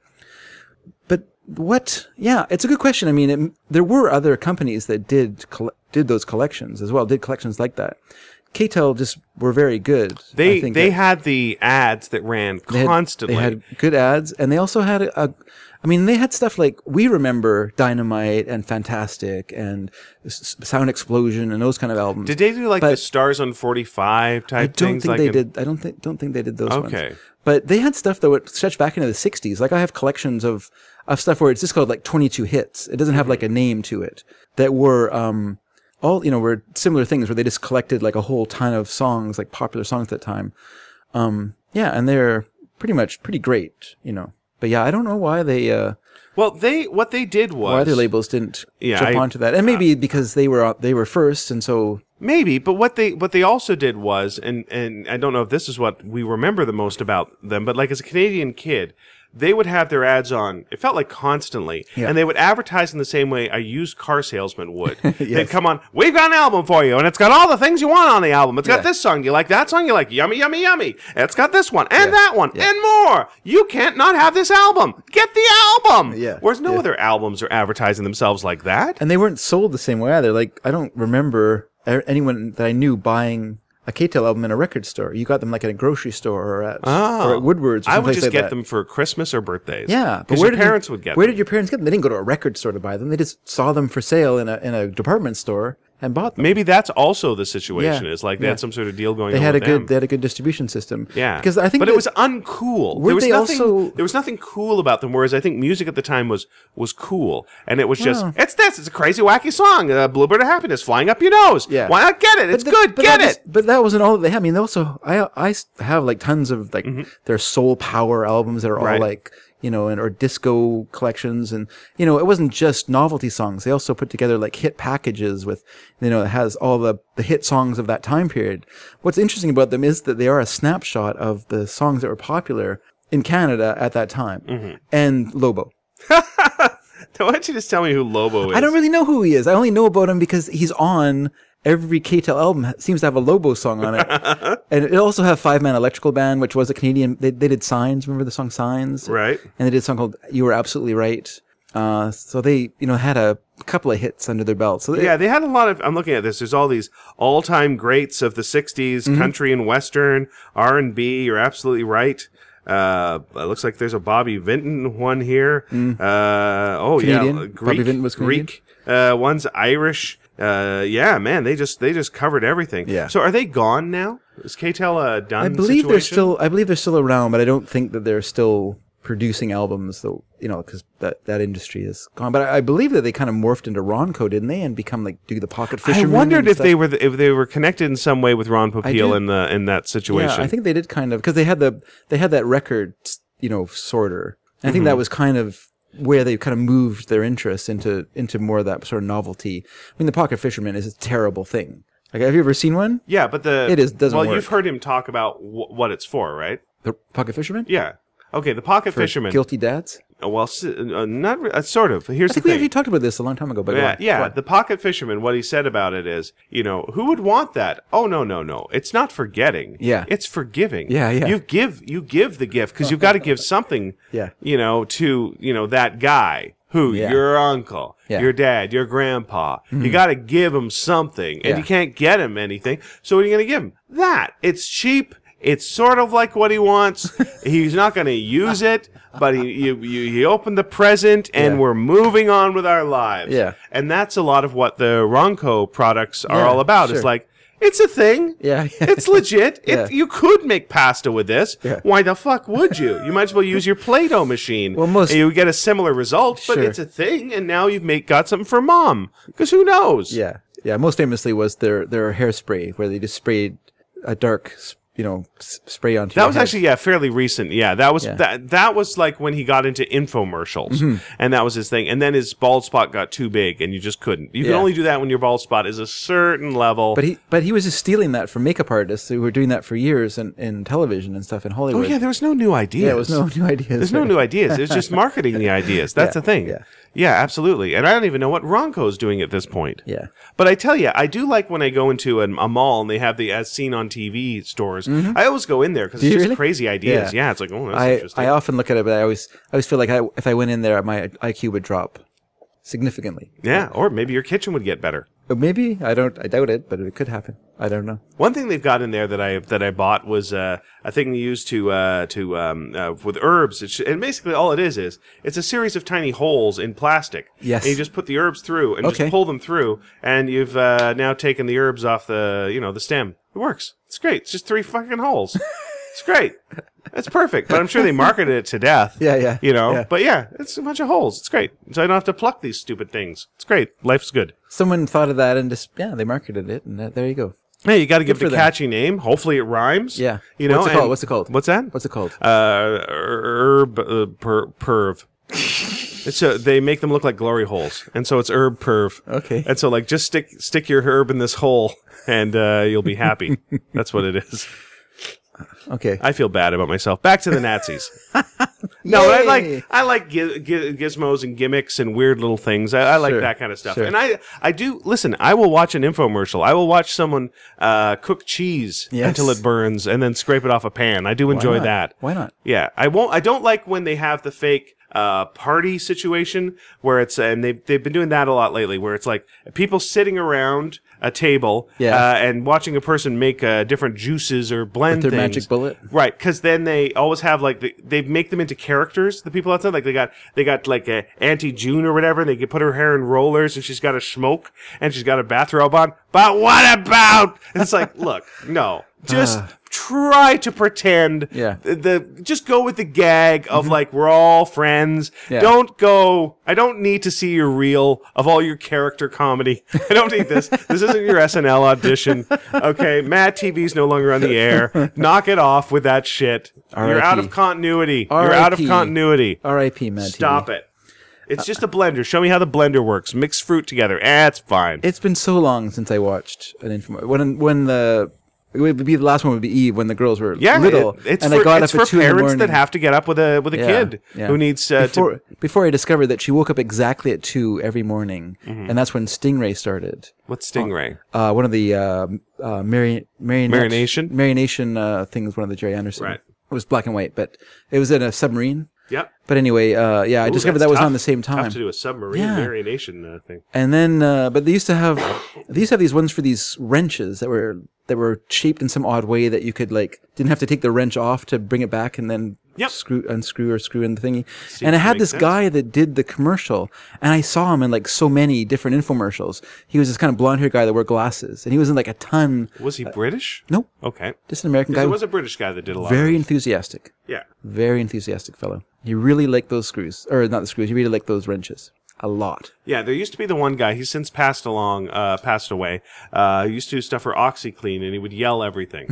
But what? Yeah, it's a good question. I mean, it, there were other companies that did coll- did those collections as well, did collections like that. K T E L just were very good. They I think they that had the ads that ran they had- constantly. They had good ads, and they also had a, a. I mean, they had stuff like we remember Dynamite and Fantastic and S- Sound Explosion and those kind of albums. Did they do like but the Stars on forty-five type I don't things? think like they in- did. I don't think don't think they did those ones. Okay. But they had stuff that would stretch back into the sixties. Like I have collections of of stuff where it's just called like twenty-two hits. It doesn't have like a name to it. That were um all you know were similar things where they just collected like a whole ton of songs, like popular songs at that time. Um yeah, and they're pretty much pretty great, you know. But yeah, I don't know why they uh Well, they what they did was why their labels didn't Yeah, jump I- onto that. And maybe because they were they were first, and so Maybe, but what they what they also did was, and and I don't know if this is what we remember the most about them, but like as a Canadian kid, they would have their ads on. It felt like constantly, Yeah. and they would advertise in the same way a used car salesman would. They'd Yes. come on, we've got an album for you, and it's got all the things you want on the album. It's got Yeah. this song. Do you like that song? You like yummy, yummy, yummy. And it's got this one and Yeah. that one Yeah. and more. You can't not have this album. Get the album. Yeah. Whereas no Yeah. other albums are advertising themselves like that. and they weren't sold the same way either. Like I don't remember a- anyone that I knew buying a K T E L album in a record store. You got them like at a grocery store or at, Oh. or at Woodward's. Or I would someplace just like get that. them for Christmas or birthdays. Yeah, because where your did parents you, would get Where them. did your parents get them? They didn't go to a record store to buy them. They just saw them for sale in a in a department store and bought them. Maybe that's also the situation. Yeah, Is like they yeah. had some sort of deal going They on had a with good them. they had a good distribution system. Yeah, because I think, but that, it was uncool. There Weren't was they nothing. also- There was nothing cool about them. Whereas I think music at the time was was cool, and it was just Well. it's this. It's a crazy, wacky song. Uh, Bluebird of Happiness flying up your nose. Yeah. Why not get it? It's But good. but Get that it. was- but that wasn't all that they had. I mean, they also I I have like tons of like their soul power albums that are all Mm-hmm. Right. like you know and or disco collections, and you know it wasn't just novelty songs. They also put together like hit packages with you know it has all the the hit songs of that time period. What's interesting about them is that they are a snapshot of the songs that were popular in Canada at that time, Mm-hmm. and Lobo. Why don't you just tell me who Lobo is? I don't really know who he is. I only know about him because he's on every K T E L album. ha- Seems to have a Lobo song on it, and it also have Five Man Electrical Band, which was a Canadian. They, they did Signs. Remember the song Signs? Right. And they did a song called You Were Absolutely Right. Uh, so they, you know, had a couple of hits under their belt. So they, Yeah, they had a lot of. I'm looking at this. There's all these all-time greats of the sixties, Mm-hmm. country and western, R and B. You're absolutely right. Uh, it looks like there's a Bobby Vinton one here. Uh, oh Canadian. yeah, Bobby Greek. Vinton was Canadian. Greek. Uh, one's Irish. Uh, yeah, man, they just they just covered everything. Yeah. So are they gone now? Is K T E L a done? I believe they're situation? still. I believe they're still around, but I don't think that they're still producing albums. Though you know, because that, that industry is gone. But I, I believe that they kind of morphed into Ronco, didn't they, and become like do the Pocket I Fisherman. wondered and if stuff. they were the, if they were connected in some way with Ron do. Popeil in the in that situation. Yeah, I think they did kind of because they had the they had that record, you know, sorter. And I think that was kind of where they kind of moved their interest into into more of that sort of novelty. I mean, the Pocket Fisherman is a terrible thing. Like, have you ever seen one? Yeah, but the It is- doesn't well. work. You've heard him talk about w- what it's for, right? The Pocket Fisherman? Yeah. Okay, the Pocket For Fisherman. Guilty dads? Uh, Well, s- uh, not re- uh, sort of. Here's I think the we thing. actually talked about this a long time ago. But go Yeah, on, go yeah. on. The Pocket Fisherman. What he said about it is, you know, who would want that? Oh no, no, no. It's not for getting. Yeah. It's for giving. Yeah, yeah. You give, you give the gift because you've got to give something. Yeah. You know, to you know that guy. Who? Yeah. Your uncle, Yeah. your dad, your grandpa. You got to give him something, and Yeah. you can't get him anything. So what are you going to give him? That. It's cheap. It's sort of like what he wants. He's not going to use it, but he, you, you, he opened the present, and Yeah. we're moving on with our lives. Yeah. And that's a lot of what the Ronco products are Yeah, all about. sure. It's like, it's a thing. Yeah, yeah. It's legit. Yeah. It, you could make pasta with this. Yeah. Why the fuck would you? You might as well use your Play-Doh machine. Well, most- and you get a similar result, but Sure. it's a thing, and now you've make, got something for mom. Because who knows? Yeah, yeah. Most famously was their their hairspray, where they just sprayed a dark, s- you know, s- spray onto. That your was head. actually, yeah, fairly recent. Yeah, that was Yeah. that. That was like when he got into infomercials, Mm-hmm. and that was his thing. And then his bald spot got too big, and you just couldn't. You can Yeah. only do that when your bald spot is a certain level. But he but he was just stealing that from makeup artists who were doing that for years in, in television and stuff in oh Hollywood. yeah, there was no new ideas. yeah, it was no new ideas. There's no new ideas. It's just marketing the ideas. That's Yeah, the thing. yeah. Yeah, absolutely. And I don't even know what Ronco's doing at this point. Yeah. But I tell you, I do like when I go into a, a mall and they have the as seen on T V stores. I always go in there because Do it's you just really? crazy ideas. Yeah, Yeah. it's like, oh, that's I interesting. I often look at it, but I always I always feel like I, if I went in there, my I Q would drop significantly. yeah, or maybe your kitchen would get better. But maybe I don't. I doubt it, but it could happen. I don't know. One thing they've got in there that I that I bought was uh, a thing they use to uh, to um, uh, with herbs. It's, and basically, all it is is it's a series of tiny holes in plastic. Yes. And you just put the herbs through and Okay. just pull them through, and you've uh, now taken the herbs off the you know the stem. It works. It's great. It's just three fucking holes. It's great. It's perfect. But I'm sure they marketed it to death. Yeah, yeah, You know. yeah. But yeah, it's a bunch of holes. It's great. So I don't have to pluck these stupid things. It's great. Life's good. Someone thought of that and just yeah, they marketed it, and that, there you go. Hey, you got to give it for a them. catchy name. Hopefully, it rhymes. Yeah. You know. What's it and- called? What's it called? What's that? What's it called? Uh, herb uh, per, perv. It's a, they make them look like glory holes, and so it's herb perv. Okay. And so, like, just stick stick your herb in this hole, and uh, you'll be happy. That's what it is. Okay. I feel bad about myself. Back to the Nazis. No, but I Yay! like I like gi- gi- gizmos and gimmicks and weird little things. I, I like Sure, that kind of stuff. sure. And I I do listen. I will watch an infomercial. I will watch someone uh, cook cheese Yes. until it burns and then scrape it off a pan. I do enjoy not? that. Why not? Yeah, I won't. I don't like when they have the fake uh, party situation where it's and they've they've been doing that a lot lately, where it's like people sitting around a table Yeah. uh, and watching a person make uh, different juices or blend With their things. magic bullet? Right? Because then they always have like the, they make them into characters. The people outside, like they got they got like a Auntie June or whatever. And they can put her hair in rollers and she's got a smoke and she's got a bathrobe on. But what about? And it's like, look, no. Just try to pretend. Yeah. The, the just go with the gag of like we're all friends. Yeah. Don't go. I don't need to see your reel of all your character comedy. I don't need this. This isn't your S N L audition. Okay, Mad T V's no longer on the air. Knock it off with that shit. You're out of continuity. You're out of R I P. continuity. R I P Mad Stop T V. it. It's just a blender. Show me how the blender works. Mix fruit together. Eh, it's fine. It's been so long since I watched an infomercial. When when the it would be the last one would be Eve when the girls were Yeah, little, it- it's and for, I got it's up for at two in the parents morning. that have to get up with a with a Yeah, kid yeah. who needs uh, before to. before I discovered that she woke up exactly at two every morning, Mm-hmm. and that's when Stingray started. What's Stingray? Uh, one of the uh, uh, Mari- marionette- Marination? marination uh, things. One of the Jerry Anderson. Right. It was black and white, but it was in a submarine. Yep. But anyway, uh, yeah, I Ooh, discovered that's that was tough. on the same time. Tough to do a submarine Yeah. marination uh, thing. And then, uh, but they used to have, they used to have these ones for these wrenches that were that were shaped in some odd way that you could like didn't have to take the wrench off to bring it back and then Yep. screw unscrew or screw in the thingy. Seems and I to had make this sense. guy that did the commercial, and I saw him in like so many different infomercials. He was this kind of blonde haired guy that wore glasses, and he was in like a ton. Was he British? Nope, Okay. just an American Because guy. there was a British guy that did a lot Very of enthusiastic, Yeah. very enthusiastic fellow. He really liked those screws, or not the screws. He really liked those wrenches a lot. Yeah, there used to be the one guy, he's since passed along, uh, passed away. Uh, he used to do stuff for OxyClean and he would yell everything.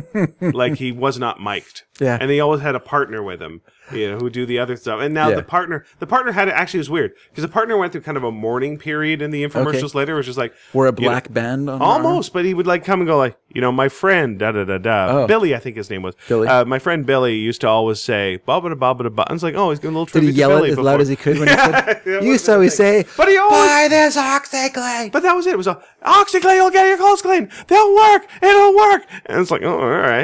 Like he was not mic'd. Yeah. And he always had a partner with him, you know, who would do the other stuff. And now Yeah. the partner, the partner had, actually it was weird, because the partner went through kind of a mourning period in the infomercials later. It was just like. Wore a you know, black band on their arm? Almost, but he would like come and go like, you know, my friend, da da da da. Oh. Billy, I think his name was. Billy. Uh, my friend Billy used to always say, babba da babba da ba. I was like, oh, he's going a little Did he tribute to yell it Billy as before. loud as he could when he said? Yeah, You used to always say, But he always. "Buy this OxyClean." But that was it. It was a OxyClean will get your clothes clean. They'll work. It'll work. And it's like, oh, all right.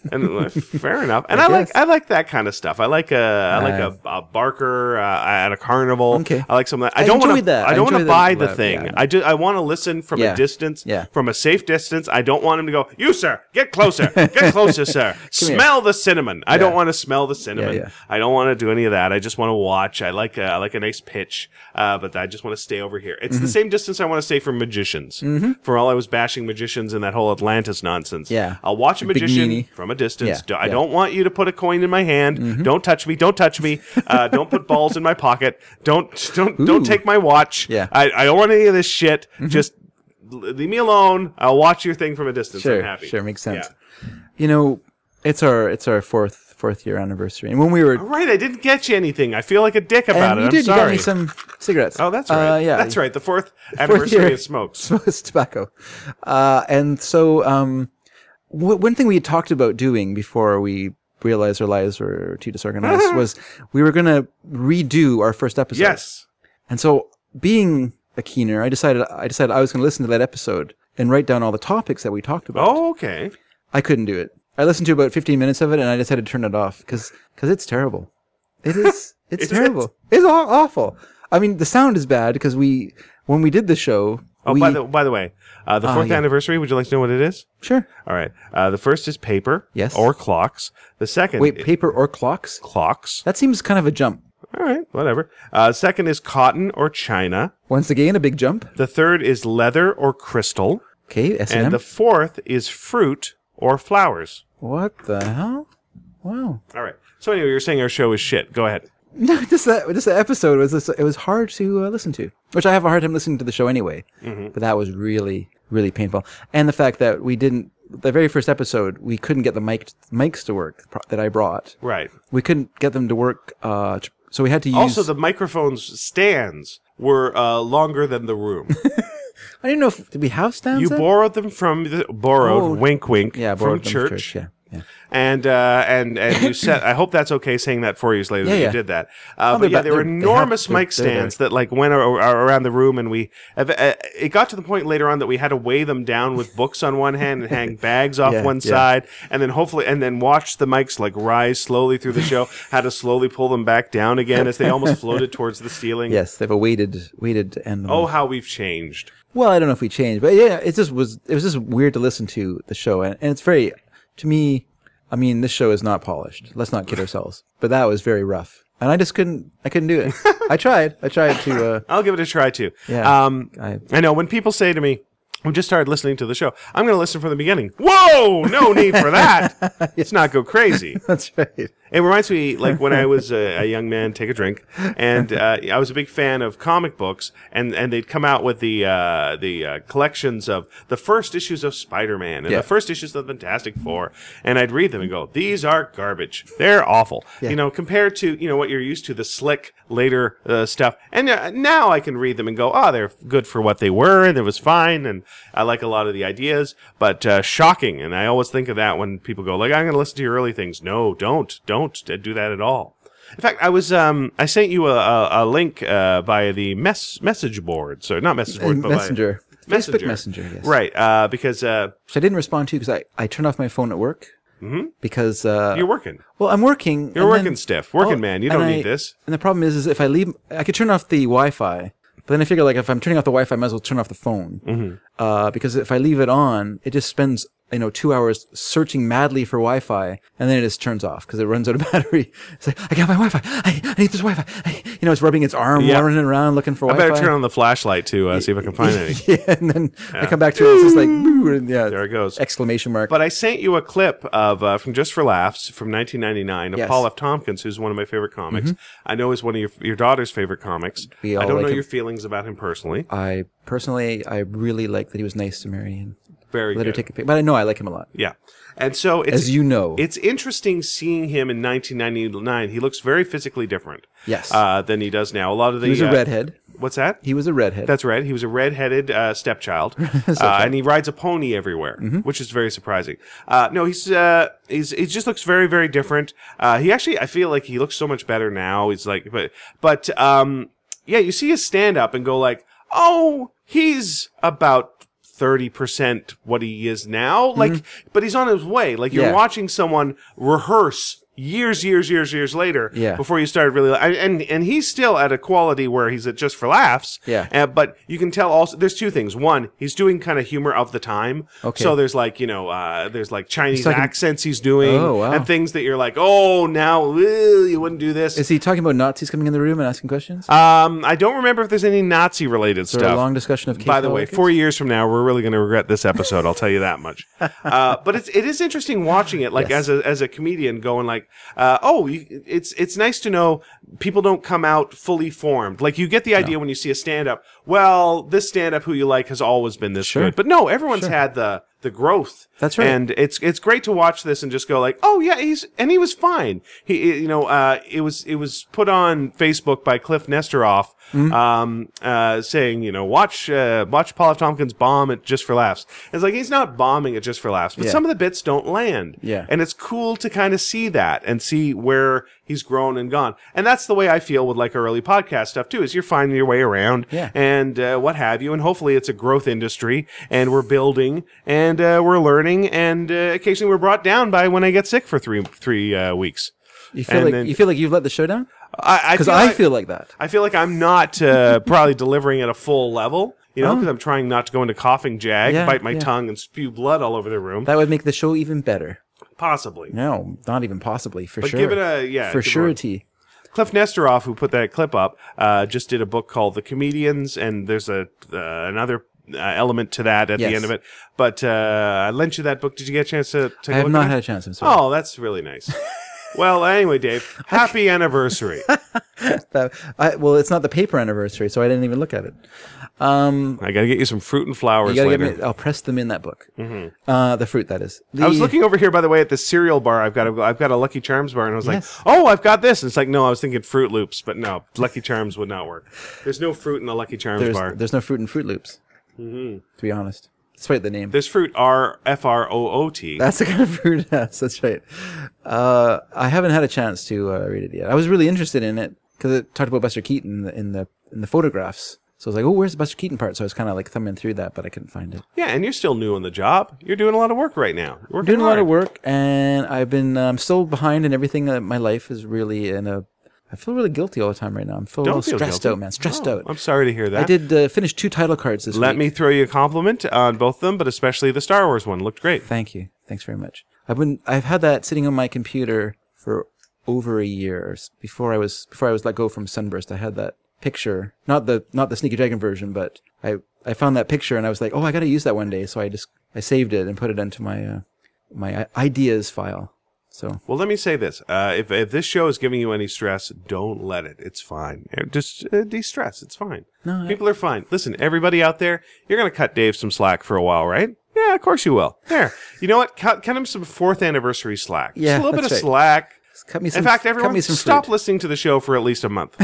And uh, fair enough. And I I, like guess. I like that kind of stuff. I like a I like Uh, a, a Barker uh, at a carnival. Okay. I like some of that. I I don't want enjoyed to. that. I I don't want to enjoyed buy that- the thing. yeah. I do. I want to listen from Yeah. a distance. Yeah. From a safe distance. I don't want him to go. You sir, get closer. Get closer, sir. Smell the cinnamon. I don't Yeah. want to smell the cinnamon. yeah. I don't want to do any of that. I just want to watch. I like a, I like a nice pitch. Uh, but I just want to stay over here. It's Mm-hmm. the same distance I want to stay from magicians. Mm-hmm. For all I was bashing magicians and that whole Atlantis nonsense. Yeah. I'll watch a Big magician meanie. from a distance. Yeah, Do- I yeah. don't want you to put a coin in my hand. Don't touch me. Don't touch me. Uh, don't put balls in my pocket. Don't don't don't Ooh. take my watch. Yeah. I, I don't want any of this shit. Just l- leave me alone. I'll watch your thing from a distance. Sure, I'm happy. sure, makes sense. Yeah. You know, it's our it's our fourth fourth year anniversary, and when we were All right, I didn't get you anything. I feel like a dick about and it. you I'm did, you got sorry. me some cigarettes. Oh, that's Uh, right. yeah, that's right. The fourth anniversary year. of smokes. Smokes tobacco. Uh, and so, um, w- one thing we had talked about doing before we realized our lives were too disorganized was we were going to redo our first episode. Yes. And so, being a keener, I decided I decided I was going to listen to that episode and write down all the topics that we talked about. Oh, okay. I couldn't do it. I listened to about fifteen minutes of it, and I decided to turn it off because it's terrible. It is. It's Is terrible. It's aw- awful. I mean, the sound is bad because we when we did the show. Oh, we, by the by the way, uh, the fourth yeah. anniversary. Would you like to know what it is? sure. All right. Uh, the first is paper. Yes. Or clocks. The second. Wait, i- paper or clocks? clocks. That seems kind of a jump. All right. Whatever. Uh, second is cotton or china. Once again, a big jump. The third is leather or crystal. Okay, S and And M. the fourth is fruit or flowers. What the hell? Wow. All right. So anyway, you're saying our show is shit. Go ahead. No, just that just the episode was this, it was hard to uh, listen to, which I have a hard time listening to the show anyway. Mm-hmm. But that was really really painful, and the fact that we didn't the very first episode we couldn't get the mic mics to work pro- that I brought. Right. We couldn't get them to work, uh, t- so we had to use. Also, the microphone's stands were uh, longer than the room. I didn't know if did we have stands. You then? borrowed them from the borrowed Oh. wink wink yeah, from borrowed them from church. Yeah, yeah. And uh, and and you said, I hope that's okay saying that four years later Yeah, that yeah. you did that. Uh, but they're yeah, ba- there were they're- they have- enormous they're- mic they're there. stands that like went ar- ar- around the room, and we uh, it got to the point later on that we had to weigh them down with books on one hand and hang bags off Yeah, one yeah. side, and then hopefully and then watch the mics like rise slowly through the show. Had to slowly pull them back down again as they almost floated towards the ceiling. Yes, they have a weighted weighted end. Oh, how we've changed. Well, I don't know if we changed, but yeah, it just was. It was just weird to listen to the show, and, and it's very, to me. I mean, this show is not polished. Let's not kid ourselves. But that was very rough, and I just couldn't. I couldn't do it. I tried. I tried to. Uh, I'll give it a try too. Yeah, Um, I- I know when people say to me, "We just started listening to the show," I'm going to listen from the beginning. Whoa! No need for that. Let's not go crazy. that's right. It reminds me, like when I was a, a young man, take a drink, and uh, I was a big fan of comic books, and, and they'd come out with the uh, the uh, collections of the first issues of Spider-Man and Yeah. the first issues of the Fantastic Four, and I'd read them and go, "These are garbage. They're awful." Yeah. You know, compared to you know what you're used to, the slick later uh, stuff, and uh, now I can read them and go, "Oh, they're good for what they were, and it was fine," and I like a lot of the ideas, but uh, shocking, and I always think of that when people go, "Like, I'm going to listen to your early things." No, don't, don't do that at all. In fact, I was um I sent you a, a, a link uh, via the mess message board, so not message board, And but via- Messenger, Facebook Messenger. Yes. right? Uh, because uh, So I didn't respond to you because I, I turned off my phone at work. Mm-hmm. Because uh, you're working, well, I'm working. you're and working then- stiff, working oh, man. You and don't I- need this. And the problem is, is if I leave, I could turn off the Wi-Fi. But then I figure, like, if I'm turning off the Wi-Fi, I might as well turn off the phone. Mm-hmm. Uh, because if I leave it on, it just spends, you know, two hours searching madly for Wi-Fi, and then it just turns off because it runs out of battery. It's like, I got my Wi-Fi. I, I need this Wi-Fi. I, you know, it's rubbing its arm, Yeah. running around looking for I Wi-Fi. better turn on the flashlight to uh, see if I can find any. yeah, and then I come back to it, it's just like, boo, and yeah, There it goes. exclamation mark. But I sent you a clip of uh, from Just for Laughs from nineteen ninety-nine of Yes. Paul F. Tompkins, who's one of my favorite comics. I know he's one of your your daughter's favorite comics. We I all don't like know him. your feelings about him personally. I personally, I really like that he was nice to Mary and Very let her good. take a pic. But I know I like him a lot. Yeah. And so it's As you know. it's interesting seeing him in nineteen ninety-nine. He looks very physically different. Yes. Uh, than he does now. A lot of the He was a uh, redhead. What's that? He was a redhead. That's right. He was a red-headed uh, stepchild, uh, and he rides a pony everywhere, Mm-hmm. which is very surprising. Uh, no, he's uh, he's he just looks very, very different. Uh, he actually, I feel like he looks so much better now. He's like, but but um, yeah, you see his stand-up and go like, oh, he's about thirty percent what he is now. Like, but he's on his way. Like, you're Yeah. watching someone rehearse years, years, years, years later Yeah. before you started really. And and he's still at a quality where he's at just for laughs. Yeah. Uh, but you can tell also there's two things. One, he's doing kind of humor of the time. Okay. So there's like you know uh, there's like Chinese talking- accents he's doing Oh, wow. and things that you're like, oh, now ew, you wouldn't do this. Is he talking about Nazis coming in the room and asking questions? Um, I don't remember if there's any Nazi related Is there a stuff. long discussion of Kate By the way, Politics? four years from now, we're really going to regret this episode. I'll tell you that much. Uh, but it's it is interesting watching it, like Yes. as a as a comedian, going like, uh, oh, you, it's it's nice to know people don't come out fully formed. Like you get the idea when you see a stand up. Well, this stand up who you like has always been this Sure. good, but no, everyone's had the the growth. That's right. And it's it's great to watch this and just go like, oh yeah, he's and he was fine. He, you know, uh, it was it was put on Facebook by Cliff Nestoroff, Mm-hmm. um, uh, saying, you know, watch uh, watch Paul F. Tompkins bomb it just for laughs. It's like he's not bombing it just for laughs, but Yeah. some of the bits don't land. Yeah. And it's cool to kind of see that and see where he's grown and gone. And that's the way I feel with like early podcast stuff too. Is you're finding your way around, Yeah. and uh, what have you, and hopefully it's a growth industry, and we're building, and uh, we're learning, and uh, occasionally we're brought down by when I get sick for three three uh, weeks. You feel and like then- you feel like you've let the show down? I Because feel I like, feel like that. I feel like I'm not uh, probably delivering at a full level, you know, Oh. because I'm trying not to go into coughing jag, Yeah, bite my yeah. tongue, and spew blood all over the room. That would make the show even better. Possibly. No, not even possibly, for But sure. give it a yeah. for give it a- surety. Cliff Nestoroff, who put that clip up, uh, just did a book called The Comedians, and there's a uh, another uh, element to that at Yes. the end of it. But uh, I lent you that book. Did you get a chance to take I a have look not at had it? a chance. I'm sorry. Oh, that's really nice. Well, anyway, Dave, happy anniversary. That- I, well, it's not the paper anniversary, so I didn't even look at it. Um, I got to get you some fruit and flowers you gotta later. get me, I'll press them in that book. Mm-hmm. Uh, the fruit, that is. The, I was looking over here, by the way, at the cereal bar. I've got a, I've got a Lucky Charms bar, and I was Yes. like, "Oh, I've got this." And it's like, no, I was thinking Fruit Loops, but no, Lucky Charms would not work. There's no fruit in the Lucky Charms There's, bar. there's no fruit in Fruit Loops, mm-hmm. to be honest. Despite the name. There's fruit R F R O O T. That's the kind of fruit, yes, that's right. Uh, I haven't had a chance to uh, read it yet. I was really interested in it because it talked about Buster Keaton in the, in the in the photographs. So I was like, oh, where's the Buster Keaton part? So I was kind of like thumbing through that, but I couldn't find it. Yeah, and you're still new on the job. You're doing a lot of work right now. You're working Doing a lot hard. of work, and I've been um, still behind in everything. That my life is really in a. I feel really guilty all the time right now. I'm feeling Don't all feel stressed guilty. out, man. Stressed Oh, out. I'm sorry to hear that. I did uh, finish two title cards this Let week. me throw you a compliment on both of them, but especially the Star Wars one. Looked great. Thank you. Thanks very much. I've been. I've had that sitting on my computer for over a year before I was before I was let go from Sunburst. I had that picture, not the not the Sneaky Dragon version, but I I found that picture and I was like, oh, I got to use that one day. So I just I saved it and put it into my uh, my ideas file. So Well, let me say this: uh, if if this show is giving you any stress, don't let it. It's fine. Uh, Just uh, de-stress. It's fine. No, I- People are fine. Listen, everybody out there, you're gonna cut Dave some slack for a while, right? Yeah, of course you will. There. You know what? Cut, cut him some fourth anniversary slack. Yeah, Just a little bit of that's right. slack. cut me some. In fact, cut everyone, me some stop fruit. listening to the show for at least a month.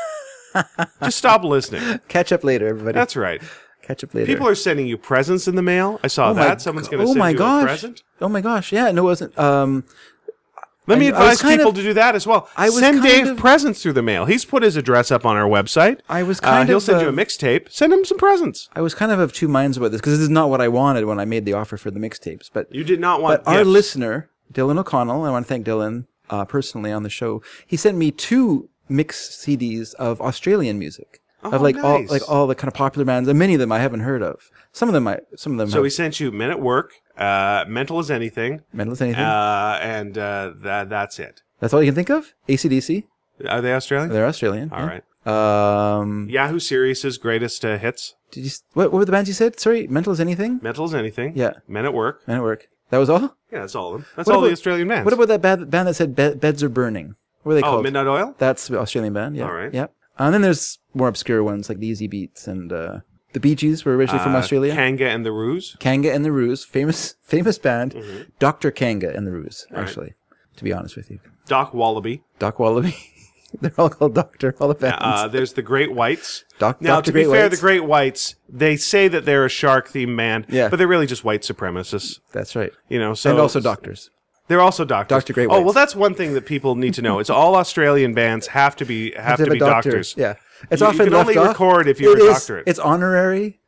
Just stop listening. Catch up later, everybody. That's right. Catch up later. People are sending you presents in the mail. I saw Oh my that. Someone's going to go- oh send my you gosh. a present. Oh my gosh! Yeah, no, it wasn't. Um, Let me I- I was advise kind people of- to do that as well. I was Send kind Dave of- presents through the mail. He's put his address up on our website. I was Uh, kind he'll of, send you a uh, mixtape. Send him some presents. I was kind of of two minds about this because this is not what I wanted when I made the offer for the mixtapes. But You did not want But our gifts. listener, Dylan O'Connell, I want to thank Dylan uh, personally on the show. He sent me two mix C Ds of Australian music, Oh, of like all nice. like all the kind of popular bands, and many of them I haven't heard of. Some of them I, some of them. So have he sent you Men at Work, uh, Mental as Anything, Mental as Anything. uh, and uh, that, that's it. That's all you can think of. A C D C. Are they Australian? They're Australian. All right. right. Um, Yahoo Serious' greatest uh, hits. did you? What, what were the bands you said? Sorry, Mental as Anything. Mental as Anything. Yeah. Men at Work. Men at Work. That was all. Yeah, that's all of them. That's What all the about- Australian bands. What about that band, band that said Be- Beds Are Burning? What were they Oh, called? Midnight Oil? That's the Australian band. Yeah. All right. Yep. And then there's more obscure ones like the Easy Beats and uh, the Bee Gees were originally from Uh, Australia. Kanga and the Ruse. Kanga and the Ruse, famous famous band. Mm-hmm. Doctor Kanga and the Ruse, actually, to be honest with you. Doc Wallaby. Doc Wallaby. They're all called Doctor, all the bands. Uh, there's the Great Whites. Doc- now, Doctor to be Great fair, Whites. the Great Whites, they say that they're a shark-themed band, Yeah. but they're really just white supremacists. That's right. You know, so and also doctors. They're also doctors. Doctor Great Oh, well, Whites. that's one thing that people need to know. It's all Australian bands have to be have to, have be a doctor. doctors. Yeah. It's You- you often can left only off. record if you're It a is- doctorate. It's honorary,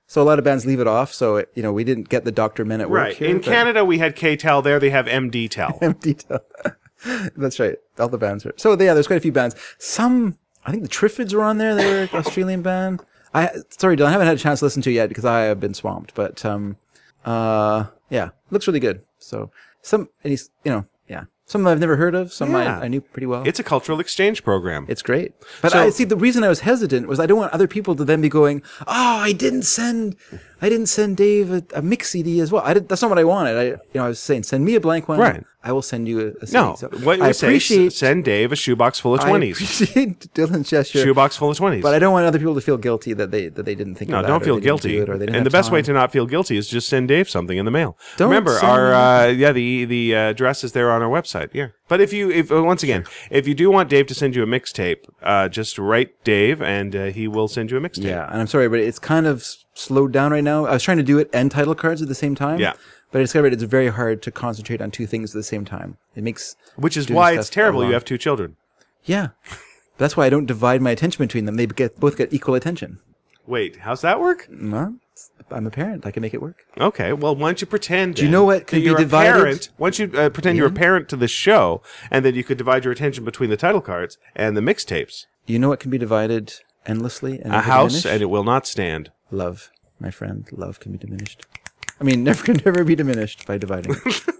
So a lot of bands leave it off. So it, you know, we didn't get the Doctor Men at work Right. here. In but- Canada, we had K-Tel. There, they have M D-Tel. Empty tel. That's right. All the bands are. So yeah, there's quite a few bands. Some, I think the Triffids were on there. They were an Australian band. I sorry, Dylan, I haven't had a chance to listen to it yet because I have been swamped. But um, uh, yeah, looks really good. So some, and he's, you know, yeah, some I've never heard of. Some Yeah. I, I knew pretty well. It's a cultural exchange program. It's great. But So- I see the reason I was hesitant was I don't want other people to then be going, oh, I didn't send, I didn't send Dave a, a mix C D as well. I did, that's not what I wanted. I, you know, I was saying, send me a blank one. Right. I will send you a, a C D. No, So what I we say, appreciate, s- send Dave a shoebox full of I twenties. appreciate Dylan's gesture. Shoebox full of twenties. But I don't want other people to feel guilty that they that they didn't think No, of that. don't or feel they didn't guilty. do it, or they didn't And the have best way time. to not feel guilty is just send Dave something in the mail. Don't Remember, send our me- uh, yeah, the the uh, address is there on our website. Yeah, but if you if uh, once again, if you do want Dave to send you a mixtape, uh, just write Dave, and uh, he will send you a mixtape. Yeah, and I'm sorry, but it's kind of s- slowed down right now. I was trying to do it and title cards at the same time. Yeah. But I discovered it's very hard to concentrate on two things at the same time. It makes Which is doing why stuff it's terrible. along. You have two children. Yeah. That's why I don't divide my attention between them. They get both get equal attention. Wait, how's that work? No, I'm a parent. I can make it work. Okay, well, why don't you pretend? Do you then know what that can be you're a divided? Parent, why don't you uh, pretend you're a parent to the show, and then you could divide your attention between the title cards and the mixtapes. You know what can be divided endlessly and A never house, diminish? and it will not stand. Love, my friend. Love can be diminished. I mean, never can never be diminished by dividing.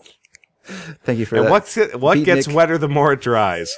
Thank you for And that. what's it, what gets Beatnik. wetter the more it dries?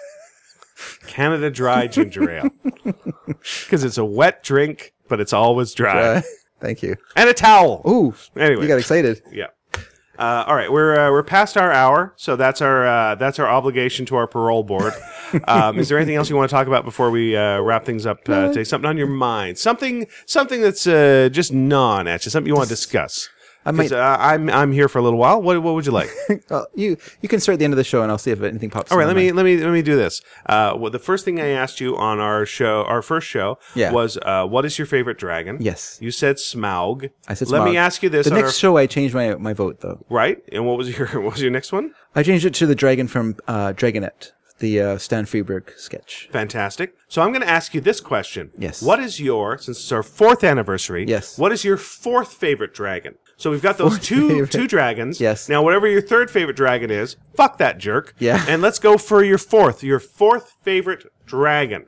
Canada Dry Ginger Ale. Because it's a wet drink, but it's always dry. Uh, thank you. And a towel. Ooh, Anyway. you got excited. Yeah. Uh, all right, we're uh, we're past our hour, so that's our uh, that's our obligation to our parole board. Um, is there anything else you want to talk about before we uh, wrap things up uh, today? Something on your mind? Something something that's uh, just gnawing at you? Something you want to discuss? I 'Cause, might. uh, I'm I'm here for a little while. What what would you like? Well, you you can start at the end of the show, and I'll see if anything pops. All right, in let my me mind. let me let me do this. Uh, well, the first thing I asked you on our show, our first show, Yeah. was uh, what is your favorite dragon? Yes. You said Smaug. I said. Let me Smaug. ask you this. The on next our- show, I changed my my vote though. right? And what was your what was your next one? I changed it to the dragon from uh, Dragonette, the uh, Stan Freberg sketch. Fantastic. So I'm going to ask you this question. Yes. What is your, since it's our fourth anniversary, Yes. what is your fourth favorite dragon? So we've got those Fourth two favorite. two dragons. Yes. Now, whatever your third favorite dragon is, fuck that jerk. Yeah. And let's go for your fourth, your fourth favorite dragon.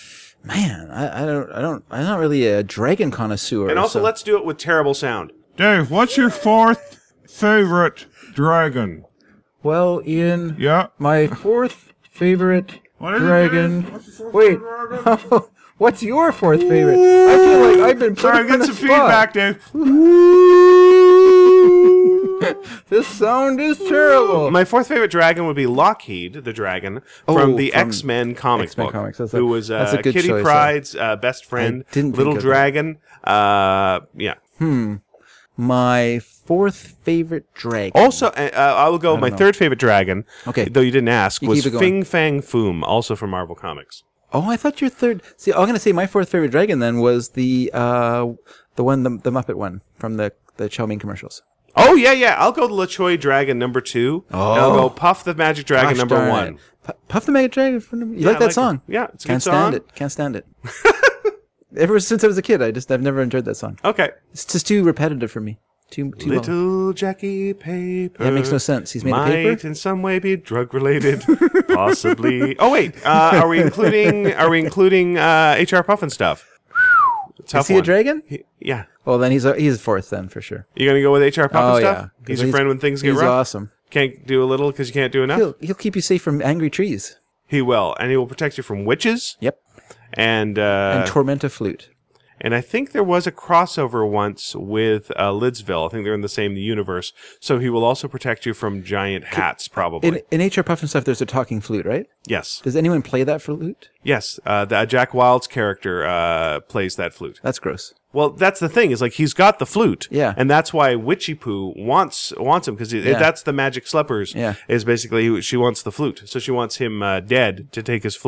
Man, I, I don't, I don't, I'm not really a dragon connoisseur. And also, so- let's do it with terrible sound. Dave, what's your fourth favorite dragon? Well, Ian, Yeah. my fourth favorite What is it, dragon. Dave? What's your fourth Wait, favorite dragon? what's your fourth favorite? I feel like I've been put Sorry, on get the some spot. feedback, Dave. This sound is terrible. My fourth favorite dragon would be Lockheed, the dragon, from Oh, the from X-Men comic X-Men book, comics. That's a- who was uh, that's a good Kitty choice, Pryde's uh, best friend, didn't little think of that. dragon. Uh, yeah. My fourth favorite dragon. Also, uh, I will go with my know. third favorite dragon. Okay. Though you didn't ask, You was keep it going. Fing Fang Foom, also from Marvel Comics. Oh, I thought your third. See, I'm gonna say my fourth favorite dragon then was the uh the one the, the Muppet one from the the Chow Mein commercials. Oh yeah, yeah. I'll go the LaChoy Dragon number two. Oh. And I'll go Puff the Magic Dragon Gosh number darn one. it. Pu- Puff the Magic Dragon. From, you Yeah, like I that like song? it. Yeah, it's a Can't good stand song. it. Can't stand it. Ever since I was a kid, I just I've never enjoyed that song. Okay. It's just too repetitive for me. Too too long. Little Jackie Paper. That makes no sense. He's made of might paper? in some way be drug related, possibly. Oh wait, uh, are we including are we including uh, H R Puffin stuff? Tough Is he a one. dragon? He- yeah. Well, then he's a, he's fourth then for sure. You gonna go with H R Puffin Oh stuff? yeah, 'Cause He's your friend when things get he's rough. awesome. Can't do a little because you can't do enough. He'll he'll keep you safe from angry trees. He will, and he will protect you from witches Yep. and uh, And torment a flute. And I think there was a crossover once with uh, Lidsville. I think they're in the same universe. So he will also protect you from giant hats, probably. In in H R Puff and stuff, there's a talking flute, right? yes. Does anyone play that flute? Yes. Uh, the, uh, Jack Wilde's character uh, plays that flute. That's gross. Well, that's the thing. Is like he's got the flute. Yeah. And that's why Witchy Poo wants wants him because Yeah. that's the magic slippers. Yeah. Is basically who- she wants the flute. So she wants him uh, dead to take his flute.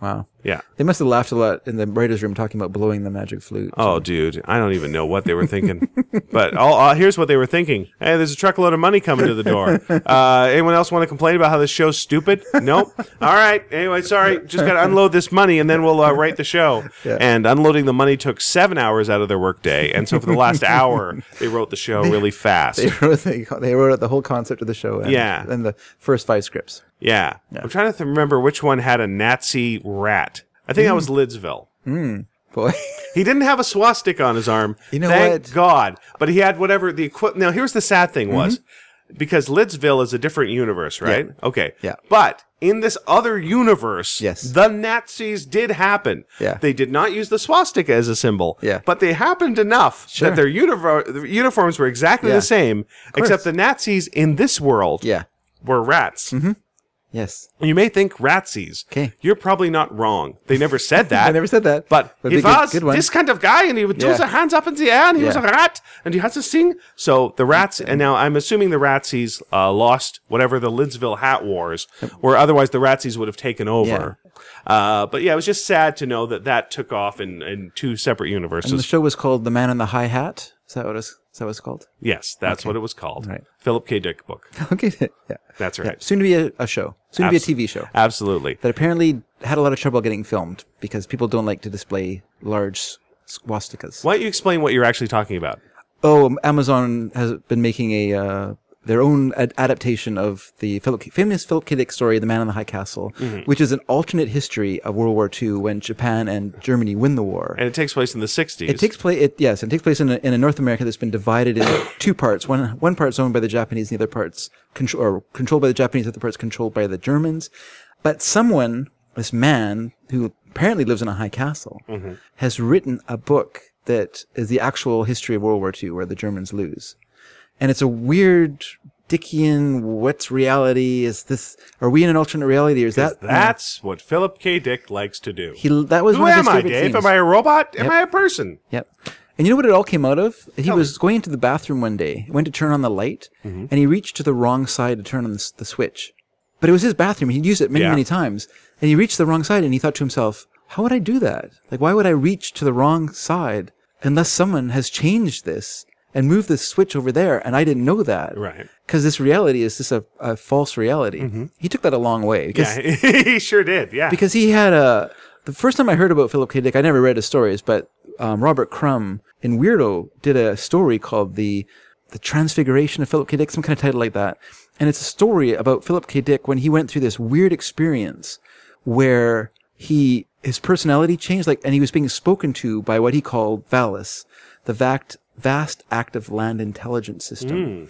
Wow. Yeah. They must have laughed a lot in the writer's room talking about blowing the magic flute. Oh, dude, I don't even know what they were thinking. But all, all, here's what they were thinking. Hey, there's a truckload of money coming to the door. Uh, anyone else want to complain about how this show's stupid? Nope. All right. Anyway, sorry. Just got to unload this money, and then we'll uh, write the show. Yeah. And unloading the money took seven hours out of their workday. And so for the last hour, they wrote the show really fast. They wrote, they, they wrote out the whole concept of the show. And, Yeah. And the first five scripts. Yeah. I'm trying to th- remember which one had a Nazi rat. I think that was Lidsville. Boy. He didn't have a swastika on his arm. You know Thank what? God. But he had whatever the equi- Now, here's the sad thing was, because Lidsville is a different universe, right? Yeah. Okay. Yeah. But in this other universe, Yes. the Nazis did happen. Yeah. They did not use the swastika as a symbol. Yeah. But they happened enough Sure. that their univer- the uniforms were exactly Yeah. the same, course. except the Nazis in this world Yeah. were rats. Yes. You may think ratsies. 'Kay. You're probably not wrong. They never said that. I never said that. But But he big- good- was good one. this kind of guy, and he would do Yeah. his hands up in the air, and he was a Yeah. rat, and he had to sing. So the rats, and now I'm assuming the ratsies uh, lost whatever the Lidsville Hat Wars, or otherwise the ratsies would have taken over. Uh, but yeah, it was just sad to know that that took off in, in two separate universes. And the show was called The Man in the High Hat. Is that what it's, is that what it's called? Yes, that's what it was called. Right. Philip K. Dick book. Okay. Yeah. That's Yeah. right. Soon to be a, a show. Soon Abs- to be a T V show. Absolutely. That apparently had a lot of trouble getting filmed because people don't like to display large swastikas. Why don't you explain what you're actually talking about? Oh, Amazon has been making a uh, their own ad- adaptation of the Philip, famous Philip K. Dick story, The Man in the High Castle, Mm-hmm. which is an alternate history of World War Two when Japan and Germany win the war. And it takes place in the sixties. It takes place. It, yes, it takes place in a, in a North America that's been divided into two parts. One one part's owned by the Japanese, and the other part's control or controlled by the Japanese. The other part's controlled by the Germans. But someone, this man who apparently lives in a high castle, Mm-hmm. has written a book that is the actual history of World War Two, where the Germans lose, and it's a weird Dickian. What's reality? Is this? Are we in an alternate reality? Or is that? That's what Philip K. Dick likes to do. He. That was Who one of am his I, favorite Dave? things. Am I a robot? Am Yep. I a person? Yep. And you know what it all came out of? He Tell was me. going into the bathroom one day, went to turn on the light, Mm-hmm. and he reached to the wrong side to turn on the, s- the switch. But it was his bathroom. He'd used it many, Yeah. many times. And he reached the wrong side, and he thought to himself, how would I do that? Like, why would I reach to the wrong side unless someone has changed this and moved this switch over there, and I didn't know that? Right. Because this reality is just a, a false reality. He took that a long way. Because Yeah, he sure did. Yeah. because he had a the first time I heard about Philip K. Dick, I never read his stories, but um, Robert Crumb in Weirdo did a story called the the Transfiguration of Philip K. Dick, some kind of title like that, and it's a story about Philip K. Dick when he went through this weird experience where he his personality changed, like, and he was being spoken to by what he called Valis, the vact, vast active land intelligence system.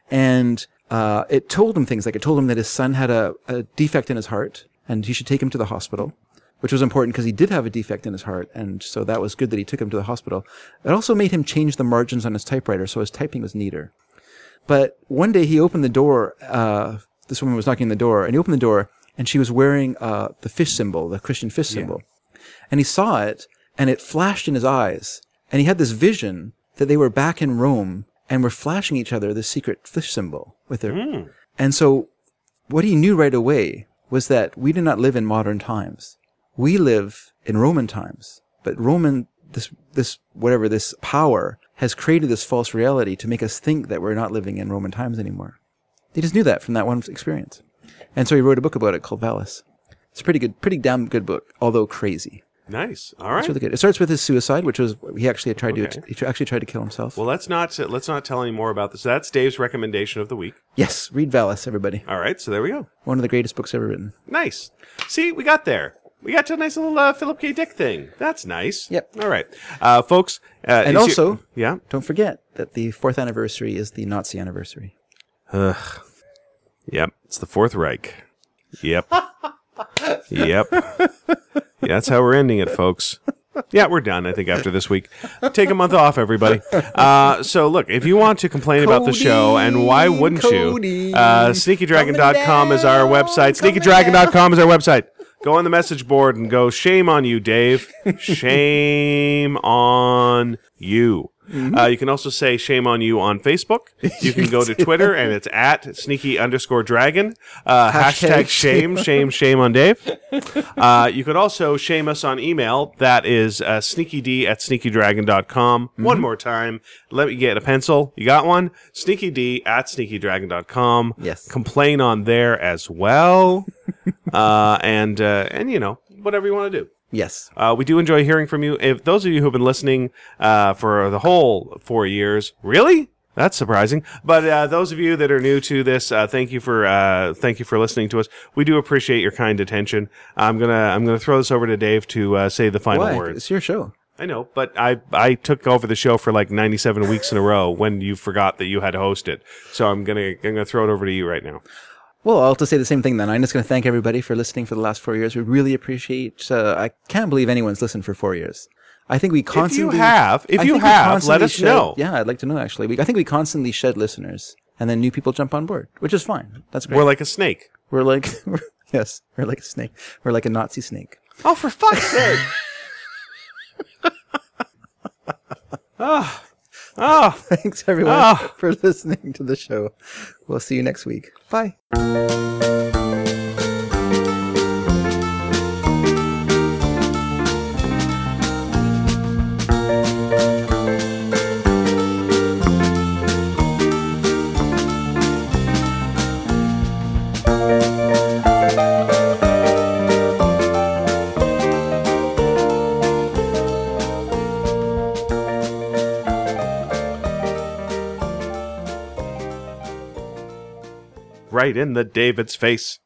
And uh, it told him things like it told him that his son had a, a defect in his heart and he should take him to the hospital, which was important because he did have a defect in his heart. And so that was good that he took him to the hospital. It also made him change the margins on his typewriter so his typing was neater. But one day he opened the door. Uh, this woman was knocking on the door, and he opened the door, and she was wearing uh, the fish symbol, the Christian fish symbol. And he saw it, and it flashed in his eyes. And he had this vision that they were back in Rome and were flashing each other the secret fish symbol with their. And so what he knew right away was that we do not live in modern times. We live in Roman times. But Roman, this, this, whatever, this power has created this false reality to make us think that we're not living in Roman times anymore. He just knew that from that one experience. And so he wrote a book about it called Valis. It's a pretty good, pretty damn good book, although crazy. Nice. All right. It's really good. It starts with his suicide, which was he actually had tried Okay. to he actually tried to kill himself. Well, let's not let's not tell any more about this. That's Dave's recommendation of the week. Yes, read Valis, everybody. All right. So there we go. One of the greatest books ever written. Nice. See, we got there. We got to a nice little uh, Philip K. Dick thing. That's nice. Yep. All right, uh, folks. Uh, And is also, your- yeah. don't forget that the fourth anniversary is the Nazi anniversary. Ugh. Yep. It's the Fourth Reich. Yep. Yep. Yeah, that's how we're ending it, folks. Yeah, we're done, I think, after this week. Take a month off, everybody. Uh, so, look, if you want to complain about the show, and why wouldn't Cody, you? Uh, sneaky dragon dot com is our down, website. coming sneaky dragon dot com is our website. Go on the message board and go, shame on you, Dave. Shame on you. Mm-hmm. Uh, you can also say shame on you on Facebook. You can go to Twitter, and it's at sneaky underscore dragon. Uh, hashtag, hashtag shame, shame, shame on Dave. Uh, you could also shame us on email. That is uh, sneakyd at sneakydragon dot com. Mm-hmm. One more time. Let me get a pencil. You got one? sneakyd at sneakydragon dot com. Yes. Complain on there as well. uh, and, uh, and, you know, whatever you want to do. Yes. Uh, we do enjoy hearing from you. If those of you who have been listening uh, for the whole four years, really? That's surprising. But uh, those of you that are new to this, uh, thank you for uh, thank you for listening to us. We do appreciate your kind attention. I'm gonna I'm gonna throw this over to Dave to uh, say the final Why? words. It's your show. I know, but I I took over the show for like ninety-seven weeks in a row when you forgot that you had to host it. So I'm gonna I'm gonna throw it over to you right now. Well, I'll just say the same thing then. I'm just going to thank everybody for listening for the last four years. We really appreciate. Uh, I can't believe anyone's listened for four years. I think we constantly. If you have, if I you think we have, constantly let us shed, know. Yeah, I'd like to know actually. We, I think we constantly shed listeners, and then new people jump on board, which is fine. That's great. We're like a snake. We're like, yes, we're like a snake. We're like a Nazi snake. Oh, for fuck's sake! Oh. Oh. Thanks everyone Oh. for listening to the show. We'll see you next week. Bye. Right in the David's face.